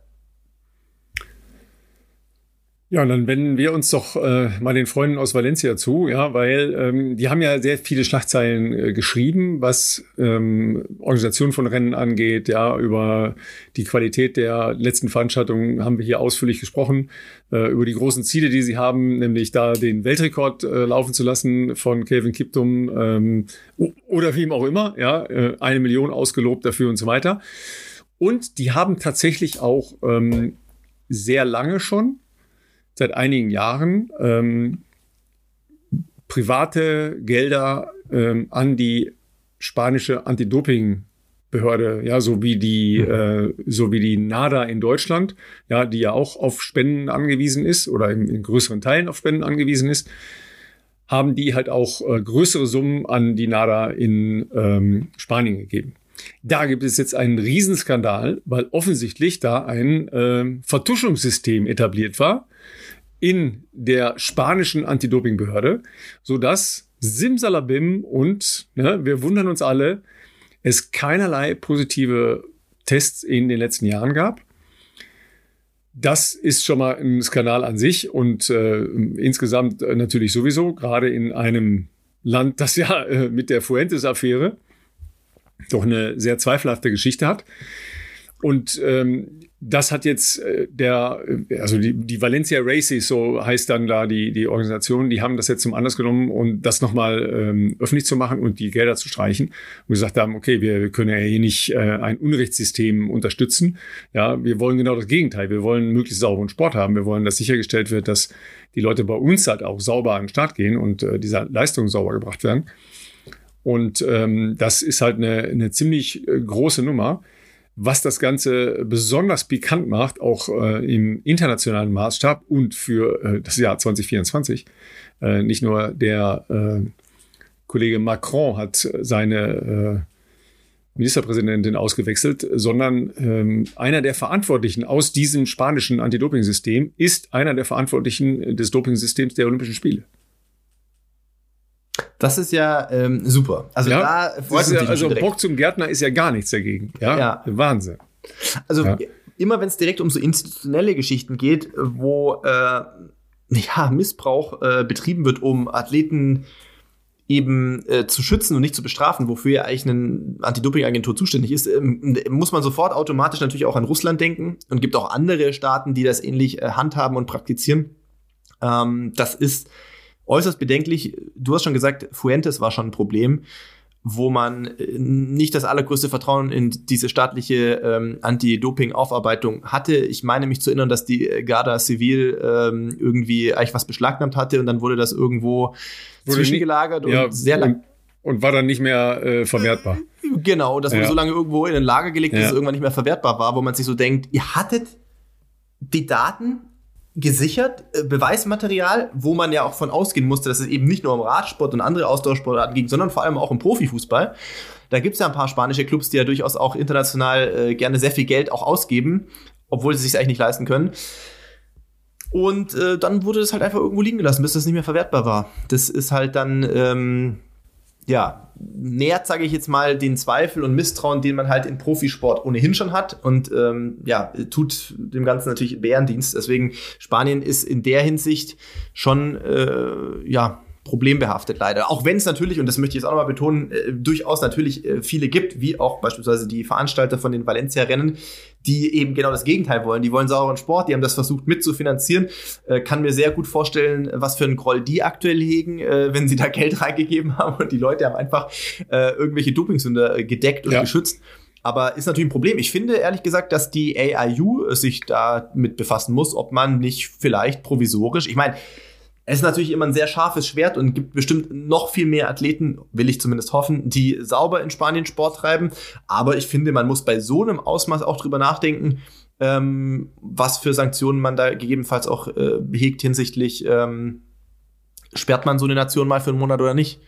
Ja, und dann wenden wir uns doch äh, mal den Freunden aus Valencia zu, ja, weil ähm, die haben ja sehr viele Schlagzeilen äh, geschrieben, was ähm, Organisation von Rennen angeht, ja, über die Qualität der letzten Veranstaltungen haben wir hier ausführlich gesprochen, äh, über die großen Ziele, die sie haben, nämlich da den Weltrekord äh, laufen zu lassen von Kelvin Kiptum ähm, oder wem auch immer, ja, äh, eine Million ausgelobt dafür und so weiter. Und die haben tatsächlich auch ähm, sehr lange schon, seit einigen Jahren ähm, private Gelder ähm, an die spanische Anti-Doping-Behörde, ja, so wie die, mhm. äh, so wie die NADA in Deutschland, ja, die ja auch auf Spenden angewiesen ist oder in, in größeren Teilen auf Spenden angewiesen ist, haben die halt auch äh, größere Summen an die NADA in ähm, Spanien gegeben. Da gibt es jetzt einen Riesenskandal, weil offensichtlich da ein äh, Vertuschungssystem etabliert war in der spanischen Anti-Doping-Behörde, sodass Simsalabim und, ne, wir wundern uns alle, es keinerlei positive Tests in den letzten Jahren gab. Das ist schon mal ein Skandal an sich und äh, insgesamt äh, natürlich sowieso, gerade in einem Land, das ja äh, mit der Fuentes-Affäre doch eine sehr zweifelhafte Geschichte hat. Und ähm, das hat jetzt äh, der, also die, die Valencia Races, so heißt dann da die, die Organisation, die haben das jetzt zum Anlass genommen, um das nochmal ähm, öffentlich zu machen und die Gelder zu streichen. Und gesagt haben, okay, wir können ja hier nicht äh, ein Unrechtssystem unterstützen. Ja, wir wollen genau das Gegenteil. Wir wollen möglichst sauberen Sport haben. Wir wollen, dass sichergestellt wird, dass die Leute bei uns halt auch sauber an den Start gehen und äh, diese Leistungen sauber gebracht werden. Und ähm, das ist halt eine, eine ziemlich äh, große Nummer. Was das Ganze besonders pikant macht, auch äh, im internationalen Maßstab und für äh, das Jahr zwanzig vierundzwanzig. Äh, nicht nur der äh, Kollege Macron hat seine äh, Ministerpräsidentin ausgewechselt, sondern ähm, einer der Verantwortlichen aus diesem spanischen Anti-Doping-System ist einer der Verantwortlichen des Doping-Systems der Olympischen Spiele. Das ist ja ähm, super. Also ja, da freut ja, mich also direkt. Bock zum Gärtner ist ja gar nichts dagegen. Ja, ja. Wahnsinn. Also ja. immer wenn es direkt um so institutionelle Geschichten geht, wo äh, ja, Missbrauch äh, betrieben wird, um Athleten eben äh, zu schützen und nicht zu bestrafen, wofür ja eigentlich eine Anti-Doping-Agentur zuständig ist, ähm, muss man sofort automatisch natürlich auch an Russland denken und gibt auch andere Staaten, die das ähnlich äh, handhaben und praktizieren. Ähm, das ist äußerst bedenklich. Du hast schon gesagt, Fuentes war schon ein Problem, wo man nicht das allergrößte Vertrauen in diese staatliche ähm, Anti-Doping-Aufarbeitung hatte. Ich meine mich zu erinnern, dass die Garda Civil ähm, irgendwie eigentlich was beschlagnahmt hatte und dann wurde das irgendwo wurde zwischengelagert nie, ja, und sehr lang. Und, und war dann nicht mehr äh, verwertbar. Genau, das wurde ja. so lange irgendwo in ein Lager gelegt, bis ja. es irgendwann nicht mehr verwertbar war, wo man sich so denkt, ihr hattet die Daten gesichert, äh, Beweismaterial, wo man ja auch von ausgehen musste, dass es eben nicht nur um Radsport und andere Ausdauersportarten ging, sondern vor allem auch um Profifußball. Da gibt es ja ein paar spanische Clubs, die ja durchaus auch international äh, gerne sehr viel Geld auch ausgeben, obwohl sie es sich eigentlich nicht leisten können. Und äh, dann wurde das halt einfach irgendwo liegen gelassen, bis das nicht mehr verwertbar war. Das ist halt dann, ähm, ja, nähert, sage ich jetzt mal, den Zweifel und Misstrauen, den man halt im Profisport ohnehin schon hat und ähm, ja, tut dem Ganzen natürlich Bärendienst. Deswegen, Spanien ist in der Hinsicht schon, äh, ja, problembehaftet leider. Auch wenn es natürlich, und das möchte ich jetzt auch nochmal betonen, äh, durchaus natürlich äh, viele gibt, wie auch beispielsweise die Veranstalter von den Valencia-Rennen, die eben genau das Gegenteil wollen. Die wollen sauberen Sport, die haben das versucht mitzufinanzieren. Äh, kann mir sehr gut vorstellen, was für einen Groll die aktuell hegen, äh, wenn sie da Geld reingegeben haben und die Leute haben einfach äh, irgendwelche Dopingsünder äh, gedeckt und ja. geschützt. Aber ist natürlich ein Problem. Ich finde ehrlich gesagt, dass die A I U sich damit befassen muss, ob man nicht vielleicht provisorisch, ich meine, es ist natürlich immer ein sehr scharfes Schwert und gibt bestimmt noch viel mehr Athleten, will ich zumindest hoffen, die sauber in Spanien Sport treiben. Aber ich finde, man muss bei so einem Ausmaß auch drüber nachdenken, ähm, was für Sanktionen man da gegebenenfalls auch äh, hegt hinsichtlich, ähm, sperrt man so eine Nation mal für einen Monat oder nicht?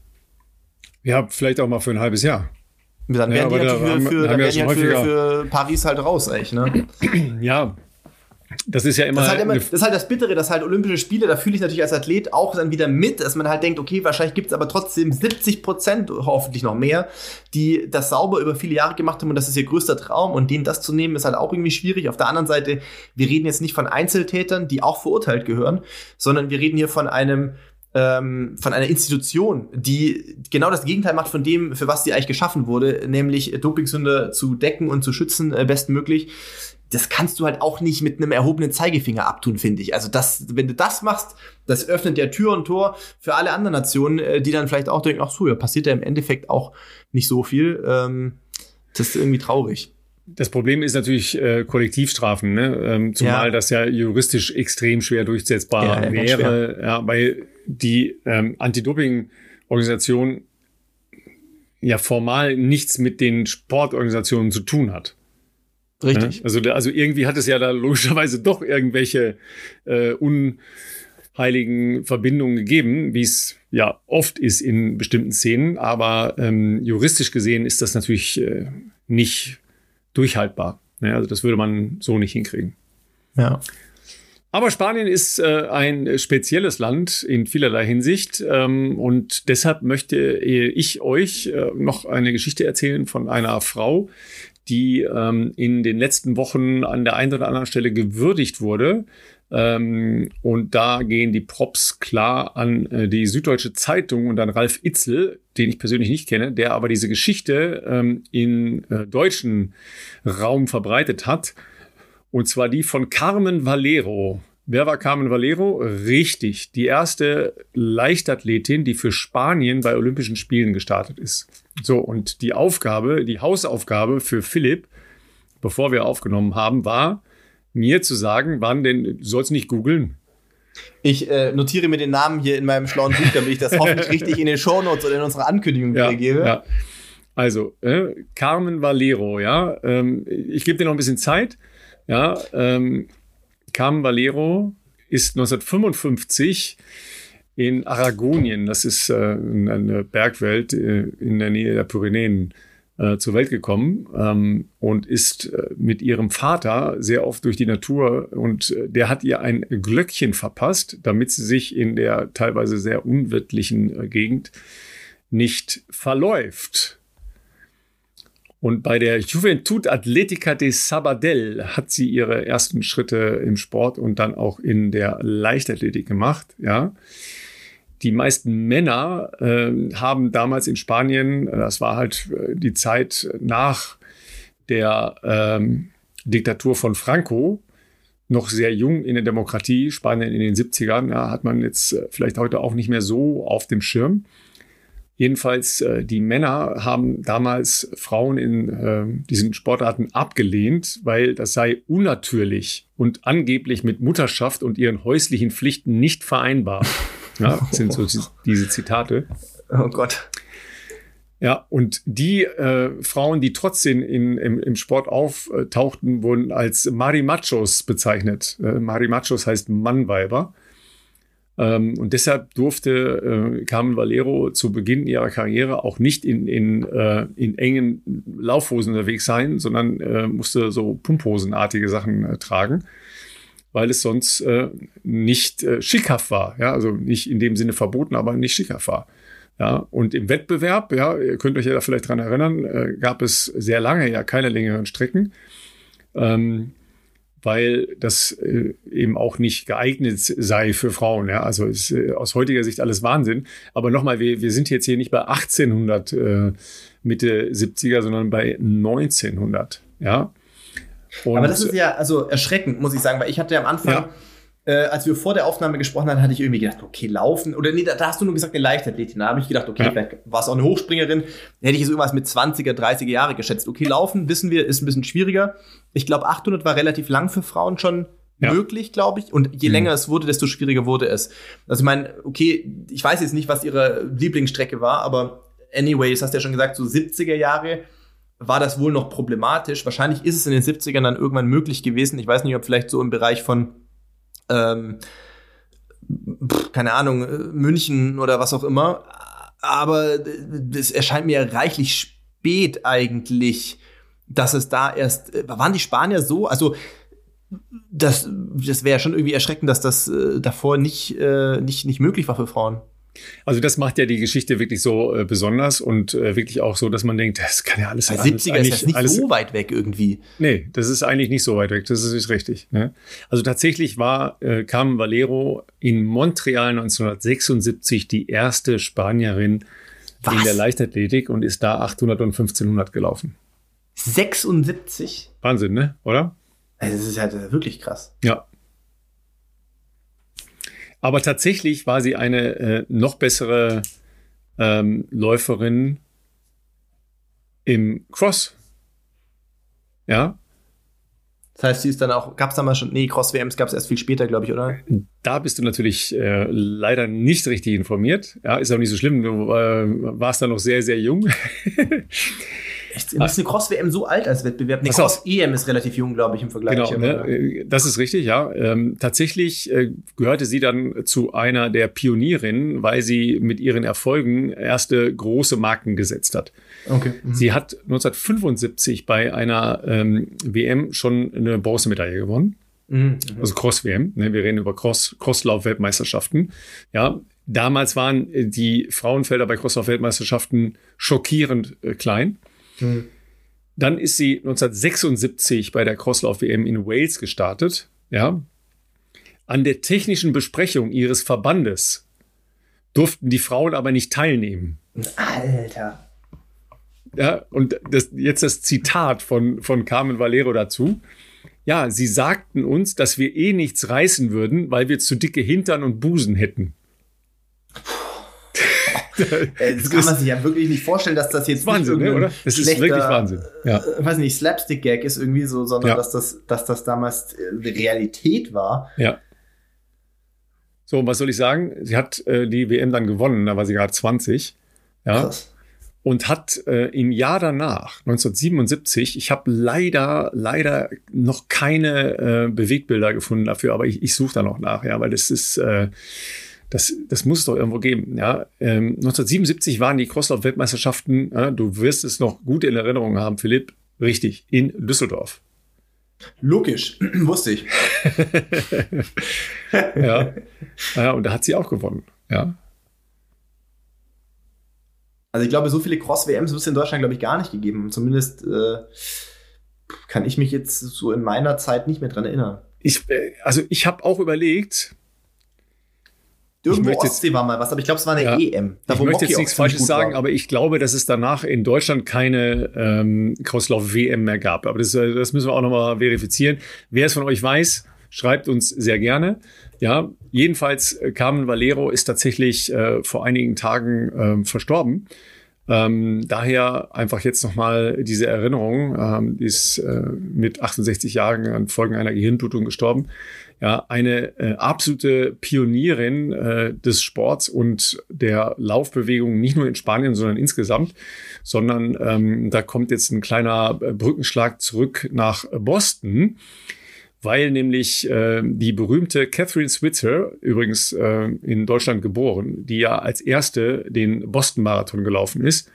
Ja, vielleicht auch mal für ein halbes Jahr. Dann werden ja, die natürlich für, für, dann werden die halt für, für Paris halt raus, eigentlich, ne? Ja. Das ist ja immer. Das ist, halt immer, das ist halt das Bittere, dass halt Olympische Spiele, da fühle ich natürlich als Athlet auch dann wieder mit, dass man halt denkt, okay, wahrscheinlich gibt es aber trotzdem siebzig Prozent, hoffentlich noch mehr, die das sauber über viele Jahre gemacht haben und das ist ihr größter Traum und denen das zu nehmen, ist halt auch irgendwie schwierig. Auf der anderen Seite, wir reden jetzt nicht von Einzeltätern, die auch verurteilt gehören, sondern wir reden hier von einem ähm, von einer Institution, die genau das Gegenteil macht von dem, für was sie eigentlich geschaffen wurde, nämlich Dopingsünder zu decken und zu schützen, äh, bestmöglich. Das kannst du halt auch nicht mit einem erhobenen Zeigefinger abtun, finde ich. Also das, wenn du das machst, das öffnet ja Tür und Tor für alle anderen Nationen, die dann vielleicht auch denken, ach so, ja, passiert ja im Endeffekt auch nicht so viel. Ähm, das ist irgendwie traurig. Das Problem ist natürlich äh, Kollektivstrafen, ne? Ähm, zumal ja. das ja juristisch extrem schwer durchsetzbar ja, wäre, ja, weil die ähm, Anti-Doping-Organisation ja formal nichts mit den Sportorganisationen zu tun hat. Richtig. Ja, also, also irgendwie hat es ja da logischerweise doch irgendwelche äh, unheiligen Verbindungen gegeben, wie es ja oft ist in bestimmten Szenen. Aber ähm, juristisch gesehen ist das natürlich äh, nicht durchhaltbar. Ja, also das würde man so nicht hinkriegen. Ja. Aber Spanien ist äh, ein spezielles Land in vielerlei Hinsicht ähm, und deshalb möchte ich euch äh, noch eine Geschichte erzählen von einer Frau, die ähm, in den letzten Wochen an der einen oder anderen Stelle gewürdigt wurde. Ähm, und da gehen die Props klar an äh, die Süddeutsche Zeitung und an Ralf Itzel, den ich persönlich nicht kenne, der aber diese Geschichte ähm, in äh, deutschen Raum verbreitet hat. Und zwar die von Carmen Valero. Wer war Carmen Valero? Richtig, die erste Leichtathletin, die für Spanien bei Olympischen Spielen gestartet ist. So, und die Aufgabe, die Hausaufgabe für Philipp, bevor wir aufgenommen haben, war, mir zu sagen, wann denn, du sollst nicht googeln. Ich äh, notiere mir den Namen hier in meinem schlauen Buch, damit ich das hoffentlich richtig in den Shownotes oder in unserer Ankündigung ja, wiedergebe. Ja. Also, äh, Carmen Valero, ja, ähm, ich gebe dir noch ein bisschen Zeit, ja, ähm, Carmen Valero ist neunzehnhundertfünfundfünfzig in Aragonien, das ist äh, eine Bergwelt äh, in der Nähe der Pyrenäen, äh, zur Welt gekommen ähm, und ist äh, mit ihrem Vater sehr oft durch die Natur und äh, der hat ihr ein Glöckchen verpasst, damit sie sich in der teilweise sehr unwirtlichen äh, Gegend nicht verläuft. Und bei der Juventud Atlética de Sabadell hat sie ihre ersten Schritte im Sport und dann auch in der Leichtathletik gemacht. Ja. Die meisten Männer äh, haben damals in Spanien, das war halt die Zeit nach der ähm, Diktatur von Franco, noch sehr jung in der Demokratie, Spanien in den siebzigern, ja, hat man jetzt vielleicht heute auch nicht mehr so auf dem Schirm. Jedenfalls, äh, die Männer haben damals Frauen in äh, diesen Sportarten abgelehnt, weil das sei unnatürlich und angeblich mit Mutterschaft und ihren häuslichen Pflichten nicht vereinbar. Ja, das sind so diese Zitate. Oh Gott. Ja, und die äh, Frauen, die trotzdem in, im, im Sport auftauchten, wurden als Marimachos bezeichnet. Äh, Marimachos heißt Mannweiber. Ähm, und deshalb durfte äh, Carmen Valero zu Beginn ihrer Karriere auch nicht in, in, äh, in engen Laufhosen unterwegs sein, sondern äh, musste so Pumphosenartige Sachen äh, tragen, weil es sonst äh, nicht äh, schickhaft war. Ja? Also nicht in dem Sinne verboten, aber nicht schickhaft war. Ja? Und im Wettbewerb, ja, ihr könnt euch ja da vielleicht dran erinnern, äh, gab es sehr lange ja keine längeren Strecken. Ähm, weil das äh, eben auch nicht geeignet sei für Frauen. Ja? Also ist äh, aus heutiger Sicht alles Wahnsinn. Aber nochmal, wir, wir sind jetzt hier nicht bei achtzehnhundert, äh, Mitte siebziger, sondern bei neunzehnhundert. Ja? Und aber das ist ja also erschreckend, muss ich sagen, weil ich hatte ja am Anfang, ja. äh, als wir vor der Aufnahme gesprochen haben, hatte ich irgendwie gedacht, okay, laufen. Oder nee, da, da hast du nur gesagt, eine Leichtathletin. Da habe ich gedacht, okay, ja. vielleicht war es auch eine Hochspringerin. Da hätte ich jetzt irgendwas mit zwanziger, dreißiger Jahre geschätzt. Okay, laufen, wissen wir, ist ein bisschen schwieriger. Ich glaube, achthundert war relativ lang für Frauen schon ja. möglich, glaube ich. Und je mhm. länger es wurde, desto schwieriger wurde es. Also ich meine, okay, ich weiß jetzt nicht, was ihre Lieblingsstrecke war, aber anyway, das hast du ja schon gesagt, so siebziger Jahre war das wohl noch problematisch. Wahrscheinlich ist es in den siebzigern dann irgendwann möglich gewesen. Ich weiß nicht, ob vielleicht so im Bereich von ähm, pff, keine Ahnung, München oder was auch immer. Aber es erscheint mir reichlich spät eigentlich, dass es da erst, waren die Spanier so, also das, das wäre ja schon irgendwie erschreckend, dass das äh, davor nicht, äh, nicht, nicht möglich war für Frauen. Also das macht ja die Geschichte wirklich so äh, besonders und äh, wirklich auch so, dass man denkt, das kann ja alles sein. siebziger ist jetzt nicht alles, so weit weg irgendwie. Nee, das ist eigentlich nicht so weit weg, das ist richtig. Ne? Also tatsächlich war äh, Carmen Valero in Montreal neunzehnhundertsechsundsiebzig die erste Spanierin Was? in der Leichtathletik und ist da achthundert und fünfzehnhundert gelaufen. sechsundsiebzig? Wahnsinn, ne? Oder? Also das ist ja das ist wirklich krass. Ja. Aber tatsächlich war sie eine äh, noch bessere ähm, Läuferin im Cross. Ja. Das heißt, sie ist dann auch, gab es damals schon, nee, Cross-W Ms gab es erst viel später, glaube ich, oder? Da bist du natürlich äh, leider nicht richtig informiert. Ja, ist auch nicht so schlimm, du äh, warst da noch sehr, sehr jung. Echt? Ist eine Cross-W M so alt als Wettbewerb? Eine Cross-E M ist relativ jung, glaube ich, im Vergleich. Genau, ne? Das ist richtig, ja. Ähm, tatsächlich äh, gehörte sie dann zu einer der Pionierinnen, weil sie mit ihren Erfolgen erste große Marken gesetzt hat. Okay. Mhm. Sie hat neunzehnhundertfünfundsiebzig bei einer ähm, W M schon eine Bronzemedaille gewonnen. Mhm. Also Cross-W M. Ne? Wir reden über Cross, Crosslauf-Weltmeisterschaften. Ja, damals waren die Frauenfelder bei Crosslauf-Weltmeisterschaften schockierend äh, klein. Mhm. Dann ist sie neunzehnhundertsechsundsiebzig bei der Crosslauf-W M in Wales gestartet. Ja. An der technischen Besprechung ihres Verbandes durften die Frauen aber nicht teilnehmen. Alter. Ja, und das, jetzt das Zitat von, von Carmen Valero dazu. Ja, sie sagten uns, dass wir eh nichts reißen würden, weil wir zu dicke Hintern und Busen hätten. Das kann man sich ja wirklich nicht vorstellen, dass das jetzt Wahnsinn, nicht ne, oder? Das ist wirklich Wahnsinn. Ja. Ich weiß nicht, Slapstick-Gag ist irgendwie so, sondern Ja. dass, das, dass das damals äh, Realität war. Ja. So, und was soll ich sagen? Sie hat äh, die W M dann gewonnen, da war sie gerade zwanzig. Ja. Krass. Und hat äh, im Jahr danach, neunzehnhundertsiebenundsiebzig, ich habe leider, leider noch keine äh, Bewegbilder gefunden dafür, aber ich, ich suche da noch nach, ja, weil das ist, äh, das, das muss es doch irgendwo geben, ja. Ähm, neunzehnhundertsiebenundsiebzig waren die Crosslauf-Weltmeisterschaften, ja, du wirst es noch gut in Erinnerung haben, Philipp, richtig, in Düsseldorf. Logisch, wusste ich. Ja. Ja, und da hat sie auch gewonnen, ja. Also ich glaube, so viele Cross-W Ms wird es in Deutschland, glaube ich, gar nicht gegeben. Zumindest äh, kann ich mich jetzt so in meiner Zeit nicht mehr dran erinnern. Ich, äh, also ich habe auch überlegt, Irgendwo möchte jetzt- Ostsee war mal was, aber ich glaube, es war eine Ja. E M. Da, ich wo möchte Mocky jetzt auch nichts ziemlich Falsches gut sagen, war. aber ich glaube, dass es danach in Deutschland keine ähm, Crosslauf-W M mehr gab. Aber das, äh, das müssen wir auch nochmal verifizieren. Wer es von euch weiß, schreibt uns sehr gerne. Ja, jedenfalls, äh, Carmen Valero ist tatsächlich äh, vor einigen Tagen ähm, verstorben. Ähm, daher einfach jetzt nochmal diese Erinnerung, ähm, die ist äh, mit achtundsechzig Jahren an Folgen einer Gehirnblutung gestorben. Ja, eine äh, absolute Pionierin äh, des Sports und der Laufbewegung, nicht nur in Spanien, sondern insgesamt, sondern ähm, da kommt jetzt ein kleiner äh, Brückenschlag zurück nach Boston, weil nämlich äh, die berühmte Catherine Switzer, übrigens äh, in Deutschland geboren, die ja als erste den Boston-Marathon gelaufen ist,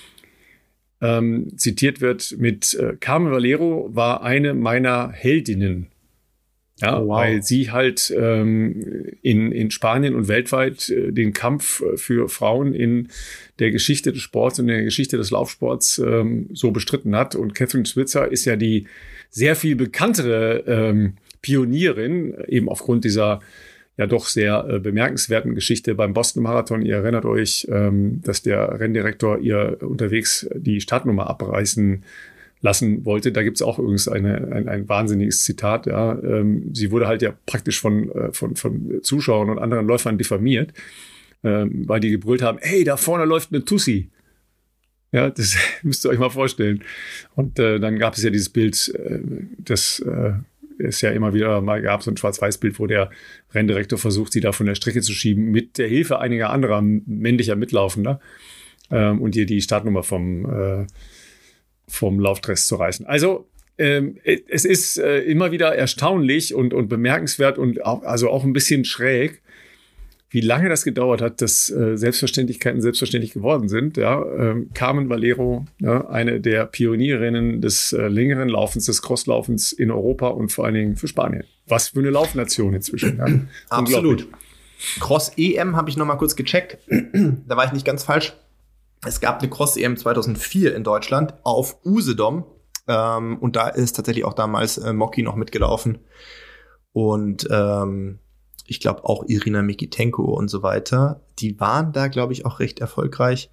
ähm, zitiert wird mit äh, Carmen Valero war eine meiner Heldinnen. Ja, Oh, wow. weil sie halt ähm, in, in Spanien und weltweit äh, den Kampf äh, für Frauen in der Geschichte des Sports und in der Geschichte des Laufsports ähm, so bestritten hat. Und Catherine Switzer ist ja die sehr viel bekanntere ähm, Pionierin, eben aufgrund dieser ja doch sehr äh, bemerkenswerten Geschichte beim Boston-Marathon. Ihr erinnert euch, ähm, dass der Renndirektor ihr unterwegs die Startnummer abreißen lassen wollte. Da gibt es auch übrigens eine, ein, ein wahnsinniges Zitat. Ja. Ähm, sie wurde halt ja praktisch von, äh, von, von Zuschauern und anderen Läufern diffamiert, ähm, weil die gebrüllt haben, hey, da vorne läuft eine Tussi. Ja, das müsst ihr euch mal vorstellen. Und äh, dann gab es ja dieses Bild, äh, das äh, es ja immer wieder mal gab, so ein Schwarz-Weiß-Bild, wo der Renndirektor versucht, sie da von der Strecke zu schieben, mit der Hilfe einiger anderer männlicher Mitlaufender ähm, und ihr die Startnummer vom äh, vom Laufdress zu reißen. Also ähm, es ist äh, immer wieder erstaunlich und, und bemerkenswert und auch, also auch ein bisschen schräg, wie lange das gedauert hat, dass äh, Selbstverständlichkeiten selbstverständlich geworden sind. Ja, ähm, Carmen Valero, ja, eine der Pionierinnen des äh, längeren Laufens, des Crosslaufens in Europa und vor allen Dingen für Spanien. Was für eine Laufnation inzwischen. Ja. Absolut. Cross-E M habe ich noch mal kurz gecheckt. Da war ich nicht ganz falsch. Es gab eine Cross-E M zweitausendvier in Deutschland auf Usedom. Ähm, und da ist tatsächlich auch damals äh, Mocky noch mitgelaufen. Und ähm, ich glaube auch Irina Mikitenko und so weiter. Die waren da, glaube ich, auch recht erfolgreich.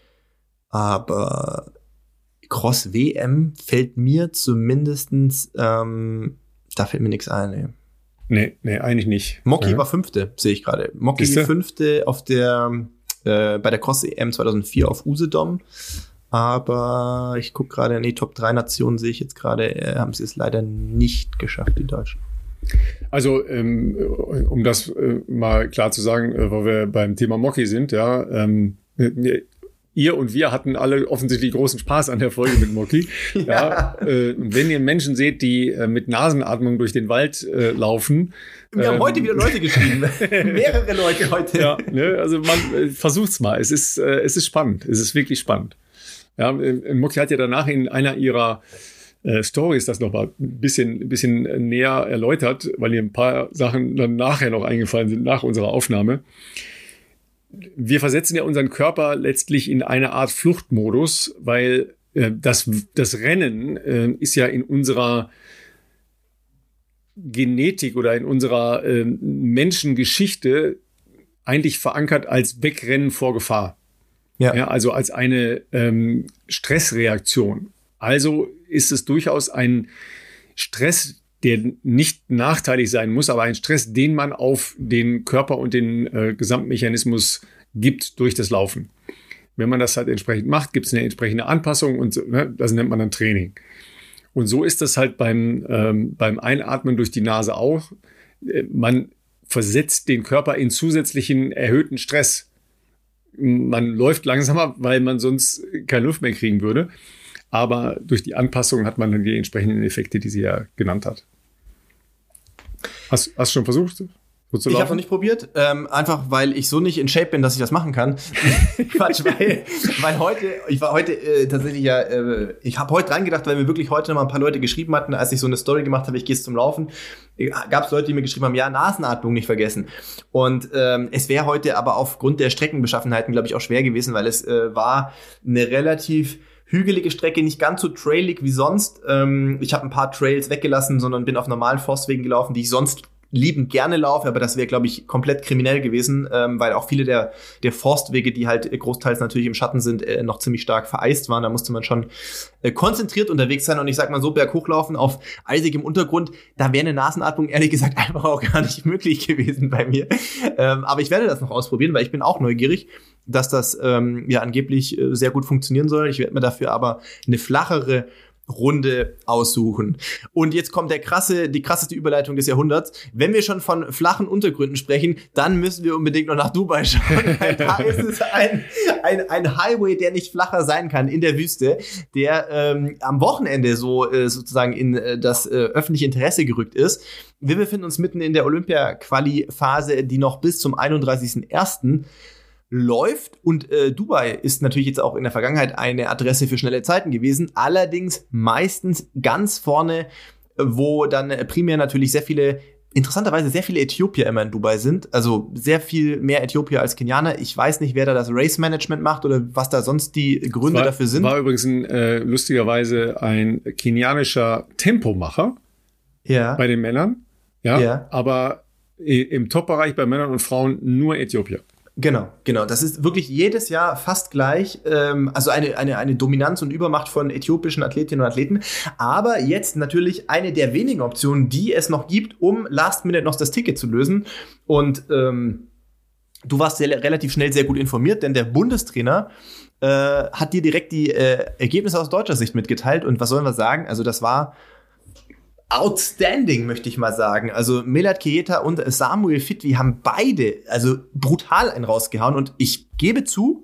Aber Cross-W M fällt mir zumindestens, ähm, da fällt mir nichts ein. Nee. Nee, nee, eigentlich nicht. Mocky ja. war Fünfte, sehe ich gerade. Mocky Siehste? Fünfte auf der äh, bei der Cross-E M zweitausendvier auf Usedom. Aber ich gucke gerade, nee, Top drei Nationen sehe ich jetzt gerade, äh, haben sie es leider nicht geschafft, die Deutschen. Also, ähm, um das äh, mal klar zu sagen, äh, wo wir beim Thema Mocky sind, ja, ähm, ihr und wir hatten alle offensichtlich großen Spaß an der Folge mit Mocky. ja. ja äh, wenn ihr Menschen seht, die äh, mit Nasenatmung durch den Wald äh, laufen. Wir ähm, haben heute wieder Leute geschrieben. Mehrere Leute heute. Ja, ne, also man äh, versucht's mal. Es ist, äh, es ist spannend. Es ist wirklich spannend. Ja, äh, Mocky hat ja danach in einer ihrer äh, Stories das noch mal ein bisschen, ein bisschen näher erläutert, weil mir ein paar Sachen dann nachher noch eingefallen sind, nach unserer Aufnahme. Wir versetzen ja unseren Körper letztlich in eine Art Fluchtmodus, weil äh, das, das Rennen äh, ist ja in unserer Genetik oder in unserer äh, Menschengeschichte eigentlich verankert als Wegrennen vor Gefahr. Ja. Ja, also als eine ähm, Stressreaktion. Also ist es durchaus ein Stress, der nicht nachteilig sein muss, aber ein Stress, den man auf den Körper und den äh, Gesamtmechanismus gibt durch das Laufen. Wenn man das halt entsprechend macht, gibt es eine entsprechende Anpassung und so, ne, das nennt man dann Training. Und so ist das halt beim, ähm, beim Einatmen durch die Nase auch. Man versetzt den Körper in zusätzlichen erhöhten Stress. Man läuft langsamer, weil man sonst keine Luft mehr kriegen würde. Aber durch die Anpassung hat man dann die entsprechenden Effekte, die sie ja genannt hat. Hast du schon versucht? Ich habe noch nicht probiert, ähm, einfach weil ich so nicht in Shape bin, dass ich das machen kann. Quatsch, weil, weil heute, ich war heute äh, tatsächlich ja, äh, ich habe heute dran gedacht, weil mir wirklich heute noch mal ein paar Leute geschrieben hatten, als ich so eine Story gemacht habe, ich gehe zum Laufen, gab es Leute, die mir geschrieben haben, ja, Nasenatmung nicht vergessen. Und ähm, es wäre heute aber aufgrund der Streckenbeschaffenheiten, glaube ich, auch schwer gewesen, weil es äh, war eine relativ hügelige Strecke, nicht ganz so trailig wie sonst. Ähm, ich habe ein paar Trails weggelassen, sondern bin auf normalen Forstwegen gelaufen, die ich sonst liebend gerne laufe, aber das wäre, glaube ich, komplett kriminell gewesen, ähm, weil auch viele der der Forstwege, die halt großteils natürlich im Schatten sind, äh, noch ziemlich stark vereist waren. Da musste man schon äh, konzentriert unterwegs sein und ich sag mal so, berghochlaufen auf eisigem Untergrund, da wäre eine Nasenatmung ehrlich gesagt einfach auch gar nicht möglich gewesen bei mir. Ähm, aber ich werde das noch ausprobieren, weil ich bin auch neugierig, dass das ähm, ja angeblich äh, sehr gut funktionieren soll. Ich werde mir dafür aber eine flachere Runde aussuchen. Und jetzt kommt der krasse, die krasseste Überleitung des Jahrhunderts. Wenn wir schon von flachen Untergründen sprechen, dann müssen wir unbedingt noch nach Dubai schauen. Da ist es ein, ein, ein Highway, der nicht flacher sein kann in der Wüste, der ähm, am Wochenende so äh, sozusagen in äh, das äh, öffentliche Interesse gerückt ist. Wir befinden uns mitten in der Olympia-Quali-Phase, die noch bis zum einunddreißigsten ersten läuft und äh, Dubai ist natürlich jetzt auch in der Vergangenheit eine Adresse für schnelle Zeiten gewesen, allerdings meistens ganz vorne, wo dann äh, primär natürlich sehr viele, interessanterweise sehr viele Äthiopier immer in Dubai sind, also sehr viel mehr Äthiopier als Kenianer. Ich weiß nicht, wer da das Race-Management macht oder was da sonst die Gründe war, dafür sind. War übrigens ein, äh, lustigerweise ein kenianischer Tempomacher ja. bei den Männern, ja, ja. aber im Top-Bereich bei Männern und Frauen nur Äthiopier. Genau, genau. Das ist wirklich jedes Jahr fast gleich. Ähm, also eine, eine, eine Dominanz und Übermacht von äthiopischen Athletinnen und Athleten. Aber jetzt natürlich eine der wenigen Optionen, die es noch gibt, um Last Minute noch das Ticket zu lösen. Und ähm, du warst sehr, relativ schnell sehr gut informiert, denn der Bundestrainer äh, hat dir direkt die äh, Ergebnisse aus deutscher Sicht mitgeteilt. Und was sollen wir sagen? Also das war outstanding, möchte ich mal sagen. Also Melat Keyeta und Samuel Fitwi haben beide also brutal einen rausgehauen. Und ich gebe zu,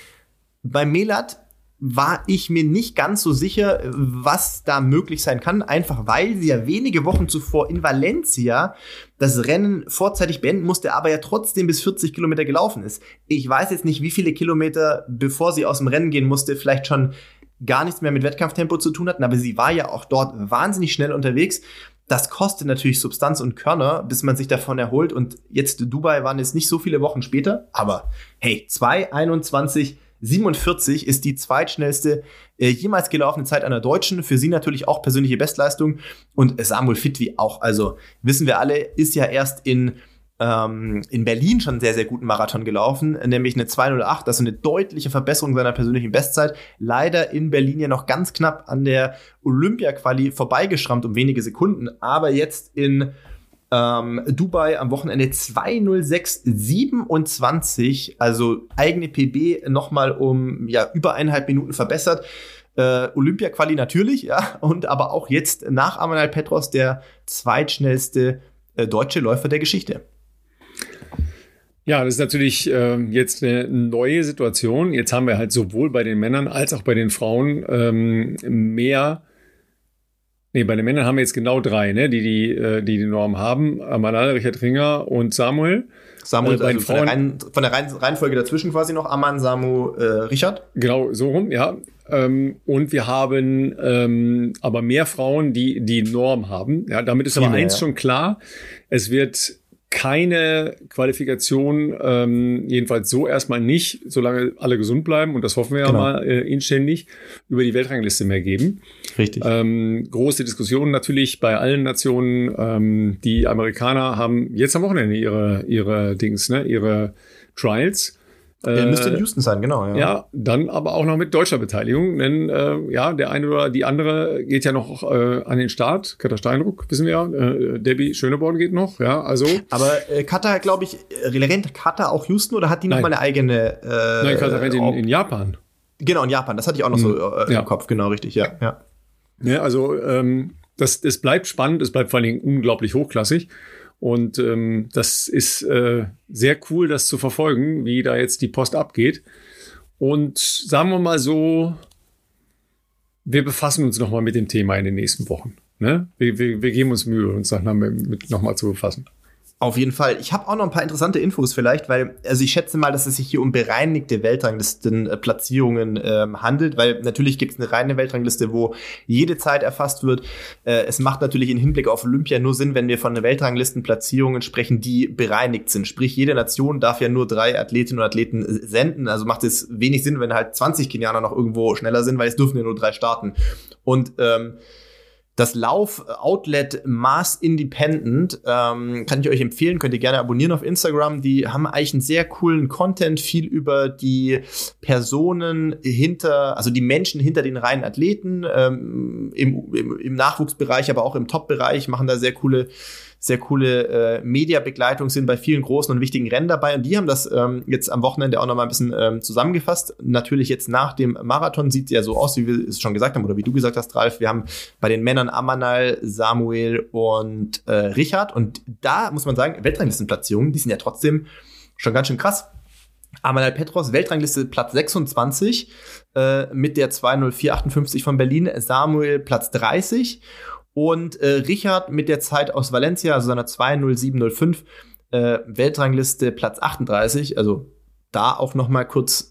bei Melat war ich mir nicht ganz so sicher, was da möglich sein kann. Einfach weil sie ja wenige Wochen zuvor in Valencia das Rennen vorzeitig beenden musste, aber ja trotzdem bis vierzig Kilometer gelaufen ist. Ich weiß jetzt nicht, wie viele Kilometer, bevor sie aus dem Rennen gehen musste, vielleicht schon gar nichts mehr mit Wettkampftempo zu tun hatten, aber sie war ja auch dort wahnsinnig schnell unterwegs. Das kostet natürlich Substanz und Körner, bis man sich davon erholt. Und jetzt Dubai waren es nicht so viele Wochen später, aber hey, zwei einundzwanzig siebenundvierzig ist die zweitschnellste äh, jemals gelaufene Zeit einer Deutschen. Für sie natürlich auch persönliche Bestleistung. Und Samuel Fitwi auch, also wissen wir alle, ist ja erst in in Berlin schon einen sehr, sehr guten Marathon gelaufen, nämlich eine zwei null acht, das ist eine deutliche Verbesserung seiner persönlichen Bestzeit. Leider in Berlin ja noch ganz knapp an der Olympia-Quali vorbeigeschrammt um wenige Sekunden, aber jetzt in ähm, Dubai am Wochenende zwei null sechs siebenundzwanzig, also eigene P B nochmal um ja über eineinhalb Minuten verbessert. Äh, Olympia-Quali natürlich, ja, und aber auch jetzt nach Amanal Petros der zweitschnellste äh, deutsche Läufer der Geschichte. Ja, das ist natürlich äh, jetzt eine neue Situation. Jetzt haben wir halt sowohl bei den Männern als auch bei den Frauen ähm, mehr. Nee, bei den Männern haben wir jetzt genau drei, ne, die die, äh, die, die Norm haben. Amanal, Richard Ringer und Samuel. Samuel, äh, also von, der Reihen, von der Reihen, Reihenfolge dazwischen quasi noch Aman, Samu, äh, Richard. Genau, so rum, ja. Ähm, und wir haben ähm, aber mehr Frauen, die die Norm haben. Ja, damit ist aber Viel mehr, eins ja. schon klar. Es wird keine Qualifikation, ähm, jedenfalls so erstmal nicht, solange alle gesund bleiben, und das hoffen wir Genau. ja mal äh, inständig, über die Weltrangliste mehr geben. Richtig. Ähm, große Diskussionen natürlich bei allen Nationen. Ähm, die Amerikaner haben jetzt am Wochenende ihre, ihre Dings, ne, ihre Trials. Der Äh, müsste in Houston sein, genau. Ja. ja, dann aber auch noch mit deutscher Beteiligung, denn äh, ja, der eine oder die andere geht ja noch äh, an den Start. Katha Steinruck, wissen wir ja, äh, Debbie Schöneborn geht noch, ja, also. Aber äh, Katha, glaube ich, rennt Katha auch Houston oder hat die noch Nein. mal eine eigene? Äh, Nein, Katha rennt in, Ob- in Japan. Genau, in Japan. Das hatte ich auch noch so äh, Ja. im Kopf. Genau, richtig. Ja, ja. Ja, also ähm, das, das bleibt spannend, es bleibt vor allen Dingen unglaublich hochklassig. Und ähm, das ist äh, sehr cool, das zu verfolgen, wie da jetzt die Post abgeht. Und sagen wir mal so, wir befassen uns nochmal mit dem Thema in den nächsten Wochen. Ne? Wir, wir, wir geben uns Mühe, uns damit nochmal zu befassen. Auf jeden Fall. Ich habe auch noch ein paar interessante Infos vielleicht, weil, also ich schätze mal, dass es sich hier um bereinigte Weltranglistenplatzierungen ähm, handelt, weil natürlich gibt es eine reine Weltrangliste, wo jede Zeit erfasst wird. Äh, es macht natürlich im Hinblick auf Olympia nur Sinn, wenn wir von Weltranglistenplatzierungen sprechen, die bereinigt sind. Sprich, jede Nation darf ja nur drei Athletinnen und Athleten senden. Also macht es wenig Sinn, wenn halt zwanzig Kenianer noch irgendwo schneller sind, weil es dürfen ja nur drei starten. Und ähm, das Lauf-Outlet Mars Independent ähm, kann ich euch empfehlen, könnt ihr gerne abonnieren auf Instagram. Die haben eigentlich einen sehr coolen Content, viel über die Personen hinter, also die Menschen hinter den reinen Athleten, ähm, im, im, im Nachwuchsbereich, aber auch im Top-Bereich, machen da sehr coole sehr coole äh, Media-Begleitung, sind bei vielen großen und wichtigen Rennen dabei. Und die haben das ähm, jetzt am Wochenende auch noch mal ein bisschen ähm, zusammengefasst. Natürlich jetzt nach dem Marathon sieht es ja so aus, wie wir es schon gesagt haben, oder wie du gesagt hast, Ralf. Wir haben bei den Männern Amanal, Samuel und äh, Richard. Und da muss man sagen, Weltranglistenplatzierungen, die sind ja trotzdem schon ganz schön krass. Amanal Petros, Weltrangliste Platz sechsundzwanzig äh, mit der zwei null vier achtundfünfzig von Berlin. Samuel Platz dreißig. Und äh, Richard mit der Zeit aus Valencia, also seiner zwei null sieben null fünf, äh, Weltrangliste Platz achtunddreißig. Also da auch noch mal kurz,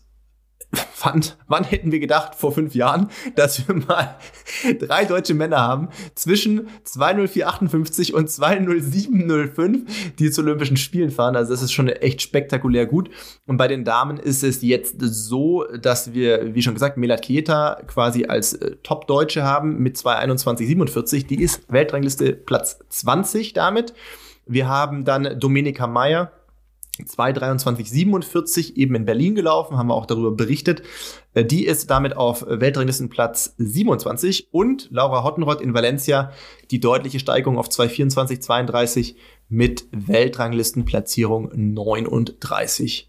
wann, wann hätten wir gedacht, vor fünf Jahren, dass wir mal drei deutsche Männer haben, zwischen zwei null vier achtundfünfzig und zwei null sieben null fünf, die zu Olympischen Spielen fahren. Also das ist schon echt spektakulär gut. Und bei den Damen ist es jetzt so, dass wir, wie schon gesagt, Melat Kieta quasi als äh, Top-Deutsche haben mit zwei einundzwanzig siebenundvierzig. Die ist Weltrangliste Platz zwanzig damit. Wir haben dann Domenica Meyer, zwei dreiundzwanzig siebenundvierzig, eben in Berlin gelaufen, haben wir auch darüber berichtet. Die ist damit auf Weltranglistenplatz siebenundzwanzig und Laura Hottenrott in Valencia die deutliche Steigerung auf zwei vierundzwanzig zweiunddreißig mit Weltranglistenplatzierung neununddreißig.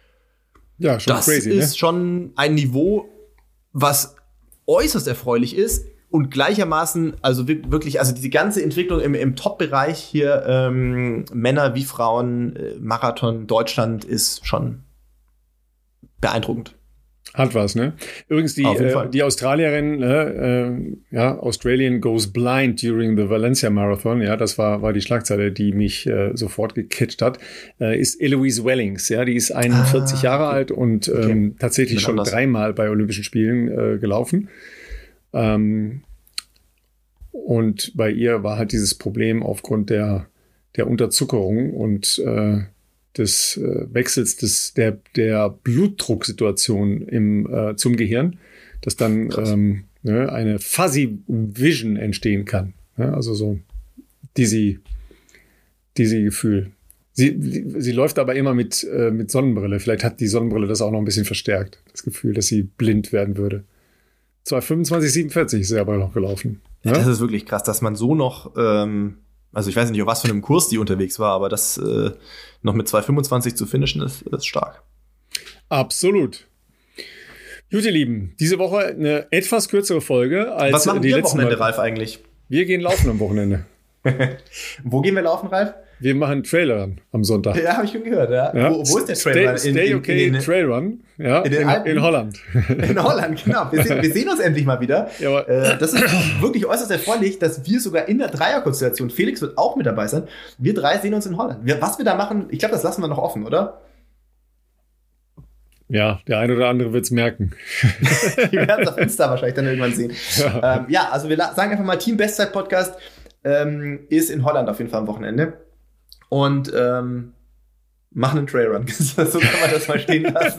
Ja, schon das crazy, ist ne? schon ein Niveau, was äußerst erfreulich ist. Und gleichermaßen, also wirklich, also diese ganze Entwicklung im, im Top-Bereich hier, ähm, Männer wie Frauen, äh, Marathon, Deutschland ist schon beeindruckend. Hat was, ne? Übrigens, die, Auf jeden äh, Fall. die Australierin, äh, ja, Australian goes blind during the Valencia Marathon, ja, das war, war die Schlagzeile, die mich äh, sofort gecatcht hat, äh, ist Eloise Wellings, ja, die ist einundvierzig Ah, Jahre okay. alt und ähm, Okay. tatsächlich Bin schon anders. dreimal bei Olympischen Spielen äh, gelaufen. Ähm, und bei ihr war halt dieses Problem aufgrund der, der Unterzuckerung und äh, des äh, Wechsels des, der, der Blutdrucksituation im, äh, zum Gehirn, dass dann ähm, ne, eine Fuzzy Vision entstehen kann. Ja, also so dizzy, dizzy Gefühl. Sie, sie läuft aber immer mit, äh, mit Sonnenbrille. Vielleicht hat die Sonnenbrille das auch noch ein bisschen verstärkt, das Gefühl, dass sie blind werden würde. zwei fünfundzwanzig siebenundvierzig ist sie aber noch gelaufen. Ja, Ja? das ist wirklich krass, dass man so noch, ähm, also ich weiß nicht, auf was für einem Kurs die unterwegs war, aber das äh, noch mit zwei fünfundzwanzig zu finishen, ist, ist stark. Absolut. Gut, ihr Lieben, diese Woche eine etwas kürzere Folge als Was machen die wir am letzten Wochenende, Mal. Ralf, eigentlich? Wir gehen laufen am Wochenende. Wo gehen wir laufen, Ralf? Wir machen Trailrun am Sonntag. Ja, habe ich schon gehört, ja. Ja. Wo, wo ist der Stay, Trailrun? Stay okay in, in, Trailrun. Ja, in den in, Alpen? in Holland. in Holland, genau. Wir sehen, wir sehen uns endlich mal wieder. Ja, aber- äh, das ist wirklich äußerst erfreulich, dass wir sogar in der Dreierkonstellation, Felix wird auch mit dabei sein, wir drei sehen uns in Holland. Wir, was wir da machen, ich glaube, das lassen wir noch offen, oder? Ja, der eine oder andere wird es merken. Die werden es auf Insta wahrscheinlich dann irgendwann sehen. Ja, ähm, ja also wir sagen einfach mal, Team Bestzeit-Podcast ähm, ist in Holland auf jeden Fall am Wochenende. Und ähm, machen einen Trailrun. So kann man das mal stehen lassen.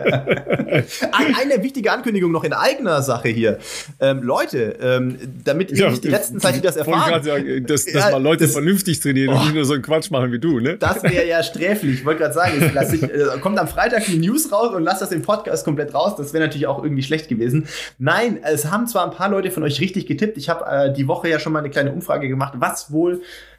Eine wichtige Ankündigung noch in eigener Sache hier. Ähm, Leute, ähm, damit ihr ja, nicht die letzten Zeit, die das erfahren. Ich sagen, dass, dass ja, mal Leute das, vernünftig trainieren oh, und nicht nur so einen Quatsch machen wie du, ne? Das wäre ja sträflich. Ich wollte gerade sagen, ich lass ich, äh, kommt am Freitag die News raus und lasst das im Podcast komplett raus. Das wäre natürlich auch irgendwie schlecht gewesen. Nein, es haben zwar ein paar Leute von euch richtig getippt. Ich habe äh, die Woche ja schon mal eine kleine Umfrage gemacht, was wohl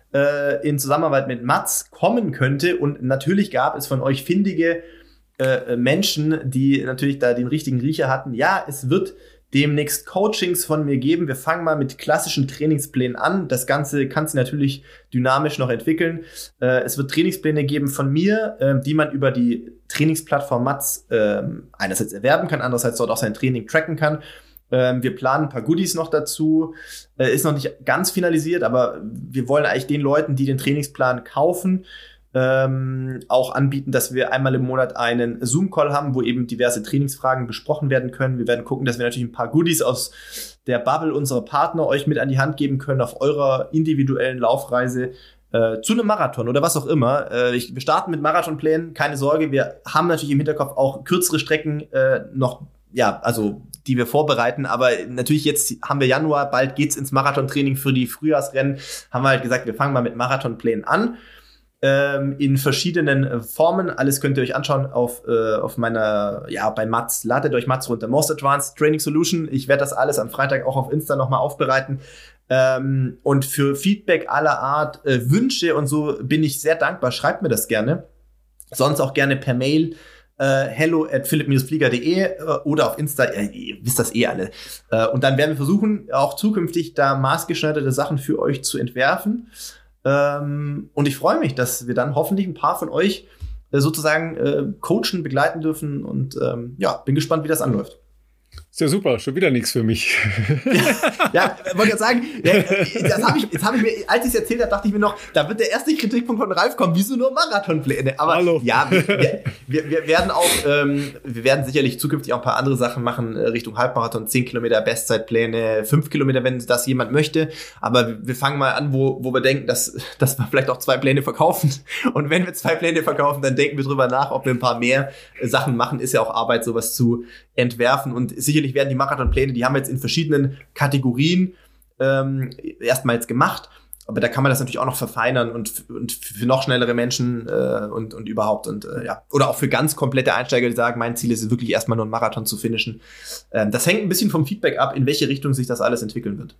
in Zusammenarbeit mit Mats kommen könnte. Und natürlich gab es von euch findige äh, Menschen, die natürlich da den richtigen Riecher hatten. Ja, es wird demnächst Coachings von mir geben. Wir fangen mal mit klassischen Trainingsplänen an. Das Ganze kann sich natürlich dynamisch noch entwickeln. Äh, es wird Trainingspläne geben von mir, äh, die man über die Trainingsplattform Mats äh, einerseits erwerben kann, andererseits dort auch sein Training tracken kann. Wir planen ein paar Goodies noch dazu. Ist noch nicht ganz finalisiert, aber wir wollen eigentlich den Leuten, die den Trainingsplan kaufen, ähm, auch anbieten, dass wir einmal im Monat einen Zoom-Call haben, wo eben diverse Trainingsfragen besprochen werden können. Wir werden gucken, dass wir natürlich ein paar Goodies aus der Bubble unserer Partner euch mit an die Hand geben können auf eurer individuellen Laufreise äh, zu einem Marathon oder was auch immer. Äh, ich, wir starten mit Marathonplänen, keine Sorge. Wir haben natürlich im Hinterkopf auch kürzere Strecken äh, noch, ja, also die wir vorbereiten, aber natürlich jetzt haben wir Januar, bald geht's ins Marathontraining für die Frühjahrsrennen, haben wir halt gesagt, wir fangen mal mit Marathonplänen an, ähm, in verschiedenen Formen, alles könnt ihr euch anschauen auf äh, auf meiner, ja, bei Mats, ladet euch Mats runter, Most Advanced Training Solution, ich werde das alles am Freitag auch auf Insta nochmal aufbereiten, ähm, und für Feedback aller Art, äh, Wünsche und so bin ich sehr dankbar, schreibt mir das gerne, sonst auch gerne per Mail, Uh, hello at philipp flieger punkt de uh, oder auf Insta, ja, ihr wisst das eh alle. Uh, und dann werden wir versuchen, auch zukünftig da maßgeschneiderte Sachen für euch zu entwerfen. Um, und ich freue mich, dass wir dann hoffentlich ein paar von euch uh, sozusagen uh, coachen, begleiten dürfen und um, ja, bin gespannt, wie das anläuft. Ist ja super, schon wieder nichts für mich. Ja, ja, wollte gerade sagen, ja, das habe ich, jetzt habe ich mir, als ich es erzählt habe, dachte ich mir noch, da wird der erste Kritikpunkt von Ralf kommen, wieso nur Marathonpläne? Aber Hallo. Ja, wir, wir, wir werden auch, ähm, wir werden sicherlich zukünftig auch ein paar andere Sachen machen, äh, Richtung Halbmarathon, zehn Kilometer Bestzeitpläne, fünf Kilometer, wenn das jemand möchte. Aber wir fangen mal an, wo, wo wir denken, dass, dass wir vielleicht auch zwei Pläne verkaufen. Und wenn wir zwei Pläne verkaufen, dann denken wir drüber nach, ob wir ein paar mehr äh, Sachen machen. Ist ja auch Arbeit, sowas zu entwerfen. Und sicherlich werden die Marathonpläne, die haben wir jetzt in verschiedenen Kategorien ähm, erstmal jetzt gemacht, aber da kann man das natürlich auch noch verfeinern und, und für noch schnellere Menschen äh, und, und überhaupt und äh, ja, oder auch für ganz komplette Einsteiger, die sagen, mein Ziel ist es wirklich erstmal nur einen Marathon zu finishen. Ähm, das hängt ein bisschen vom Feedback ab, in welche Richtung sich das alles entwickeln wird.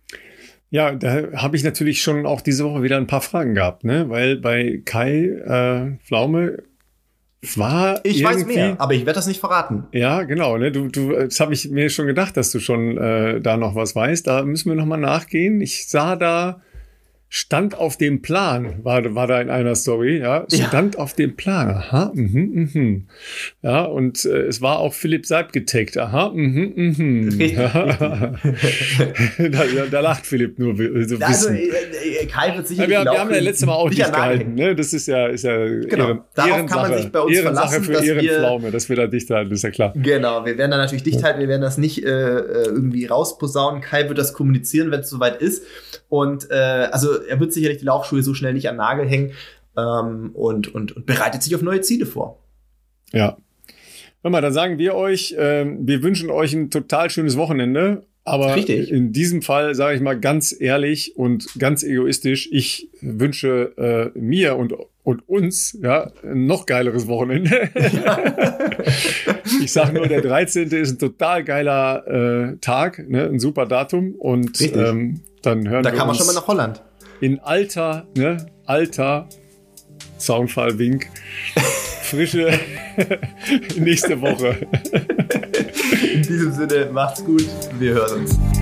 Ja, da habe ich natürlich schon auch diese Woche wieder ein paar Fragen gehabt, ne? Weil bei Kai äh, Pflaume war ich weiß mehr, aber ich werde das nicht verraten. Ja, genau. Ne? Du, du, das habe ich mir schon gedacht, dass du schon äh, da noch was weißt. Da müssen wir noch mal nachgehen. Ich sah da, stand auf dem Plan, war, war da in einer Story, ja, stand ja auf dem Plan, aha, mhm, mhm. Ja, und äh, es war auch Philipp Seib getaggt, aha, mhm, mhm. Ja. da, da lacht Philipp nur so ein also, bisschen. Äh, Kai wird sicherlich ja, wir, wir haben ja letztes Mal auch nicht gehalten, ne? Das ist ja, ist ja genau. Ehren, Darauf Ehrensache, kann man sich bei uns Ehrensache verlassen, für dass Ehrenpflaume, wir, dass wir da dicht halten, ist ja klar. Genau, wir werden da natürlich dicht halten, wir werden das nicht äh, irgendwie rausposaunen. Kai wird das kommunizieren, wenn es soweit ist. Und äh, also er wird sicherlich die Laufschuhe so schnell nicht an den Nagel hängen ähm, und, und, und bereitet sich auf neue Ziele vor. Ja. Hör mal, dann sagen wir euch, äh, wir wünschen euch ein total schönes Wochenende. Aber Richtig. In diesem Fall sage ich mal ganz ehrlich und ganz egoistisch, ich wünsche äh, mir und, und uns ja ein noch geileres Wochenende. Ja. Ich sage nur, der dreizehnte ist ein total geiler äh, Tag, ne? Ein super Datum. Und ähm, dann hören da wir kann man uns schon mal nach Holland. In alter, ne, alter Soundfall-Wink. Frische nächste Woche. In diesem Sinne, macht's gut. Wir hören uns.